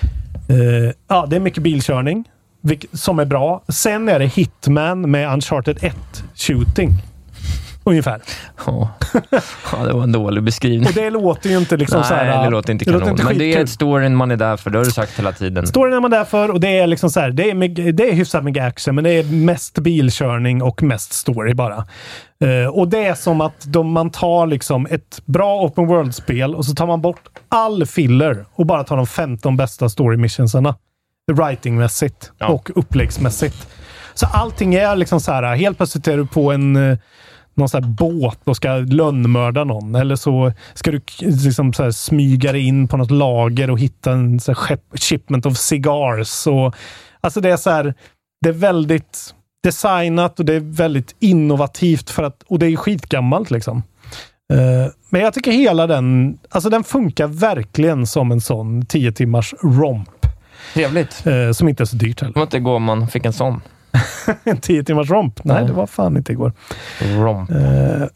uh, ja, det är mycket bilkörning som är bra. Sen är det Hitman med Uncharted ett shooting. Ungefär. Ja. ja, det var en dålig beskrivning. Och det låter ju inte liksom Nej, så här. det låter inte kanon. Det låter inte men det är ett storyn man är där för, det har du sagt hela tiden. Storyn är man där för och det är liksom så här, det är, mycket, det är hyfsat mycket action, men det är mest bilkörning och mest story bara. Uh, och det är som att de, man tar liksom ett bra open world-spel och så tar man bort all filler och bara tar de femton bästa story missionsarna. Writingmässigt ja. Och uppläggsmässigt. Så allting är liksom så här, helt plötsligt är du på en uh, någon sån här båt och ska lönnmörda någon. Eller så ska du liksom så här smyga dig in på något lager och hitta en så här shipment of cigars. Och, alltså det är så här, det är väldigt designat och det är väldigt innovativt för att, och det är ju skitgammalt liksom. Uh, men jag tycker hela den, alltså den funkar verkligen som en sån tio timmars romp. Trevligt. Uh, som inte är så dyrt heller. Det var inte igår man fick en sån. En tio timmars romp? Nej, mm. det var fan inte igår. Romp. Uh,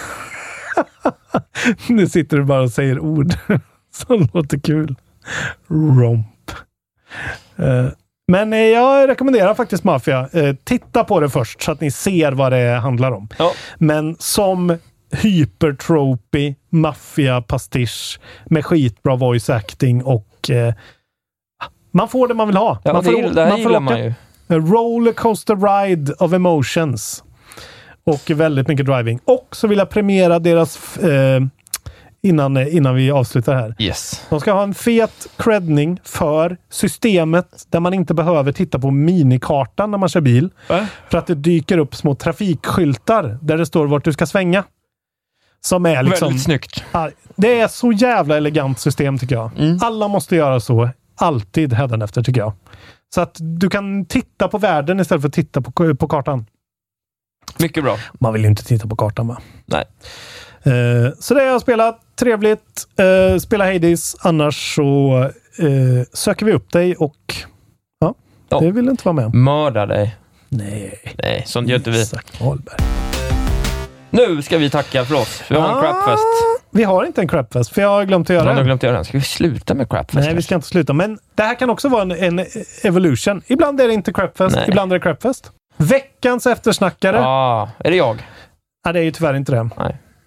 nu sitter du bara och säger ord som låter kul. Romp. Uh, men uh, jag rekommenderar faktiskt Mafia. Uh, titta på det först så att ni ser vad det handlar om. Ja. Men som hypertropy Mafia-pastisch med skitbra voice acting och uh, man får det man vill ha. Ja, man det, får, det här man får gillar åka, man ju. A rollercoaster ride of emotions. Och väldigt mycket driving. Och så vill jag premiera deras eh, innan, innan vi avslutar här. Yes. De ska ha en fet credning för systemet där man inte behöver titta på minikartan när man kör bil. Äh? För att det dyker upp små trafikskyltar där det står vart du ska svänga. Som är liksom... Väldigt snyggt. Det är så jävla elegant system tycker jag. Mm. Alla måste göra så. Alltid hädanefter tycker jag. Så att du kan titta på världen istället för att titta på, på kartan. Mycket bra. Man vill ju inte titta på kartan va? Nej. Uh, så det har jag spelat. Trevligt. Uh, spela Hades. Annars så uh, söker vi upp dig och ja, ja. det vill du inte vara med om. Mörda dig. Nej. Nej, sånt gör inte vi. Isak Wahlberg. Nu ska vi tacka för oss. Vi har ah, en crapfest. Vi har inte en crapfest, för jag har glömt att göra den. glömt att göra den. Ska vi sluta med crapfest? Nej, kanske? Vi ska inte sluta. Men det här kan också vara en, en evolution. Ibland är det inte crapfest, Nej. ibland är det crapfest. Veckans eftersnackare. Ja, ah, är det jag? Nej, det är ju tyvärr inte det. Nej.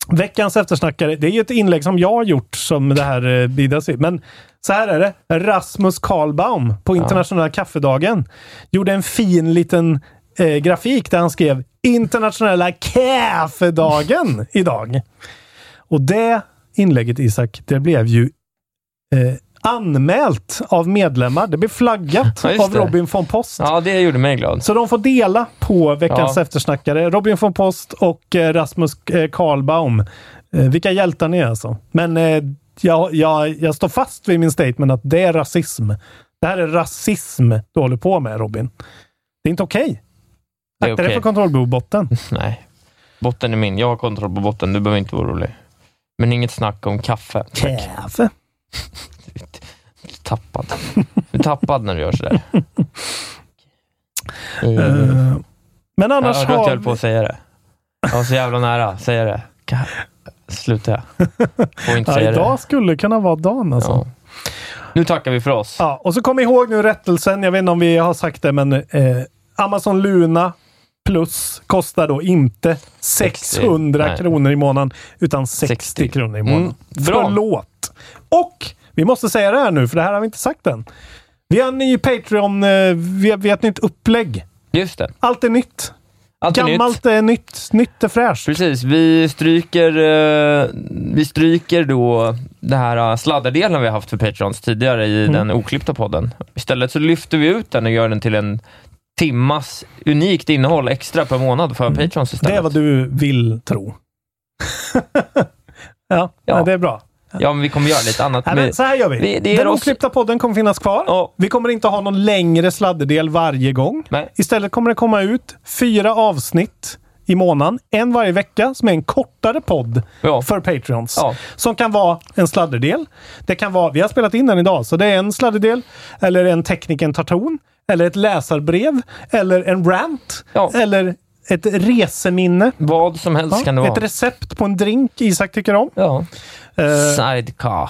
Veckans eftersnackare, det är ju ett inlägg som jag har gjort som det här eh, bidas i. Men så här är det. Rasmus Karlbaum på internationella ja. kaffedagen gjorde en fin liten eh, grafik där han skrev internationella kaffedagen idag. Och det inlägget, Isak, det blev ju eh, anmält av medlemmar. Det blev flaggat ja, av Robin von Post. Ja, det gjorde mig glad. Så de får dela på veckans ja. eftersnackare. Robin von Post och eh, Rasmus eh, Karlbaum. Eh, vilka hjältar ni är alltså. Men eh, jag, jag, jag står fast vid min statement att det är rasism. Det här är rasism du håller på med, Robin. Det är inte okej. Okay. Tack okay. det för kontrollbehov-botten. Nej. Botten är min. Jag har kontroll på botten. Du behöver inte vara orolig. Men inget snack om kaffe. Kaffe? Du är tappad. Du är tappad när du gör sådär. Mm. Uh, men annars jag, jag har... Jag på att säga det. Jag var så jävla nära. Säga det. Sluta jag. Får inte ja, säga idag det. skulle kunna vara dagen alltså. Ja. Nu tackar vi för oss. Ja, och så kom ihåg nu rättelsen. Jag vet inte om vi har sagt det, men eh, Amazon Luna Plus kostar då inte sexhundra sextio kronor i månaden utan sextio, sextio kronor i månaden. Mm, Förlåt. Och vi måste säga det här nu, för det här har vi inte sagt än. Vi har en ny Patreon, vi har, vi har ett nytt upplägg. Just det. Allt är nytt. Allt är Gammalt nytt. är nytt, nytt är fräscht. Precis, vi stryker vi stryker då det här sladdardelen vi har haft för Patrons tidigare i mm. den oklippta podden. Istället så lyfter vi ut den och gör den till en timmas unikt innehåll extra per månad för mm. Patrons istället. Det är vad du vill tro. ja, ja. det är bra. Ja, men vi kommer göra lite annat. Nej, men så här gör vi. vi Den oss... oklippta podden kommer finnas kvar. Oh. Vi kommer inte ha någon längre sladderdel varje gång. Nej. Istället kommer det komma ut fyra avsnitt i månaden. En varje vecka som är en kortare podd ja. för Patreons. Ja. Som kan vara en sladderdel. Det kan vara, vi har spelat in den idag, så det är en sladderdel. Eller en tekniken tar ton. Eller ett läsarbrev. Eller en rant. Ja. Eller ett reseminne. Vad som helst ja. kan det vara. Ett recept på en drink Isak tycker om. Ja. Uh, Sidecar.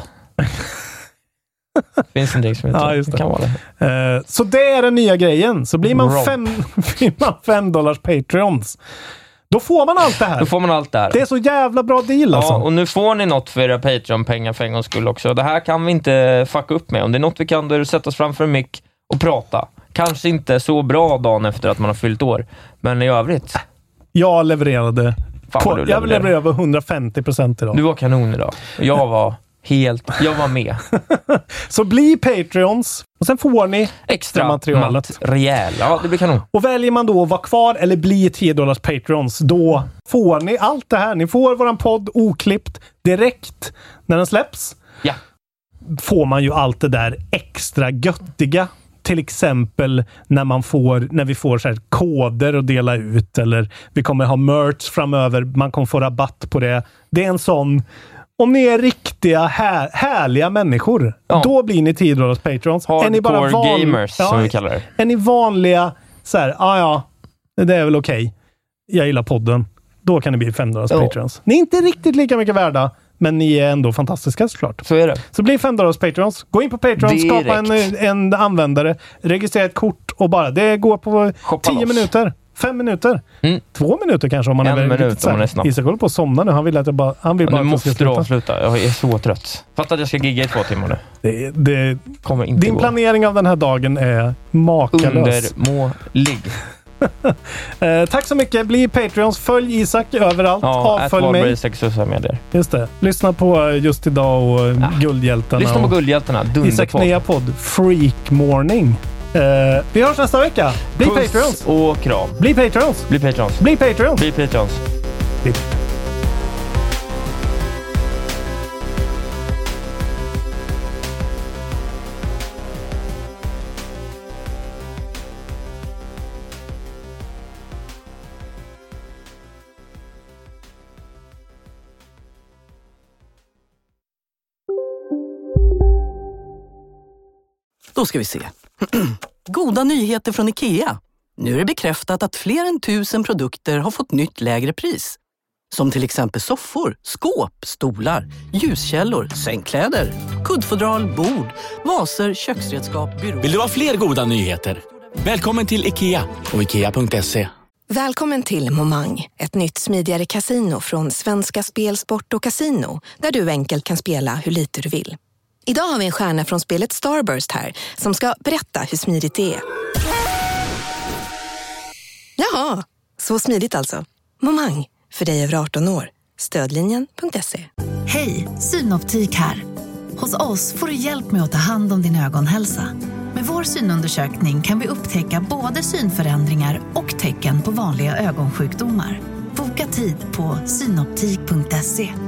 Finns en drink som heter ja, just det. Kan vara det. Uh, så det är den nya grejen. Så blir man fem, blir man fem dollars Patreons. Då får man allt det här. Då får man allt det här. Det är så jävla bra deal alltså. Ja, och nu får ni något för era Patreon-pengar för en gångs skull också. Det här kan vi inte fucka upp med. Om det är något vi kan, då är det sätta oss framför en mick och prata. Kanske inte så bra dagen efter att man har fyllt år. Men i övrigt. Jag levererade. På, jag levererade över hundrafemtio procent idag. Du var kanon idag. Jag var helt... Jag var med. Så bli Patreons. Och sen får ni extra materialet. Rejäl. Ja, det blir kanon. Och väljer man då att vara kvar eller bli tio dollars Patreons, då får ni allt det här. Ni får våran podd oklippt direkt när den släpps. Ja. Får man ju allt det där extra göttiga. Till exempel när man får när vi får så här koder att dela ut, eller vi kommer ha merch framöver, man kommer få rabatt på det. Det är en sån, om ni är riktiga här, härliga människor, ja. då blir ni tio dollars Patrons. Hardcore är ni bara van, gamers ja, som vi kallar det. Är ni vanliga så här, ja ja, det är väl okej. Okay. Jag gillar podden. Då kan ni bli fem dollars ja. Patrons. Ni är inte riktigt lika mycket värda, men ni är ändå fantastiska såklart. Så är det. Så bli fem dollars Patrons. Gå in på Patreon, direkt. Skapa en, en användare, registrera ett kort och bara, det går på Shoppa tio loss. minuter. Fem minuter. Mm. Två minuter kanske om man en är minut riktigt om man är snabb. Isak håller på att somna nu. Han vill att jag bara... Han vill bara nu måste du avsluta. Jag är så trött. Fatta att jag ska gigga i två timmar nu. Det, det, kommer inte din gå. Planering av den här dagen är makalös. Undermålig. eh, tack så mycket. Bli Patreons. Följ Isak överallt. Ja, avfölj mig. Medier. Just det. Lyssna på Just idag och ja. Guldhjältarna. Lyssna på Guldhjältarna. Isak nya podd Freak Morning. Uh, vi hörs nästa vecka. Bli Puss Patreons. Och kram. Bli Patreons. Bli Patreons. Bli Patreons. Bli Patreons. Bli. Då ska vi se. Goda nyheter från IKEA. Nu är det bekräftat att fler än tusen produkter har fått nytt lägre pris. Som till exempel soffor, skåp, stolar, ljuskällor, sängkläder, kuddfodral, bord, vaser, köksredskap, byråer. Vill du ha fler goda nyheter? Välkommen till IKEA och ikea punkt se. Välkommen till Momang, ett nytt smidigare casino från Svenska Spel, Sport och Casino, där du enkelt kan spela hur lite du vill. Idag har vi en stjärna från spelet Starburst här som ska berätta hur smidigt det är. Jaha, så smidigt alltså. Momang, för dig över arton år. Stödlinjen punkt se. Hej, Synoptik här. Hos oss får du hjälp med att ta hand om din ögonhälsa. Med vår synundersökning kan vi upptäcka både synförändringar och tecken på vanliga ögonsjukdomar. Boka tid på synoptik punkt se.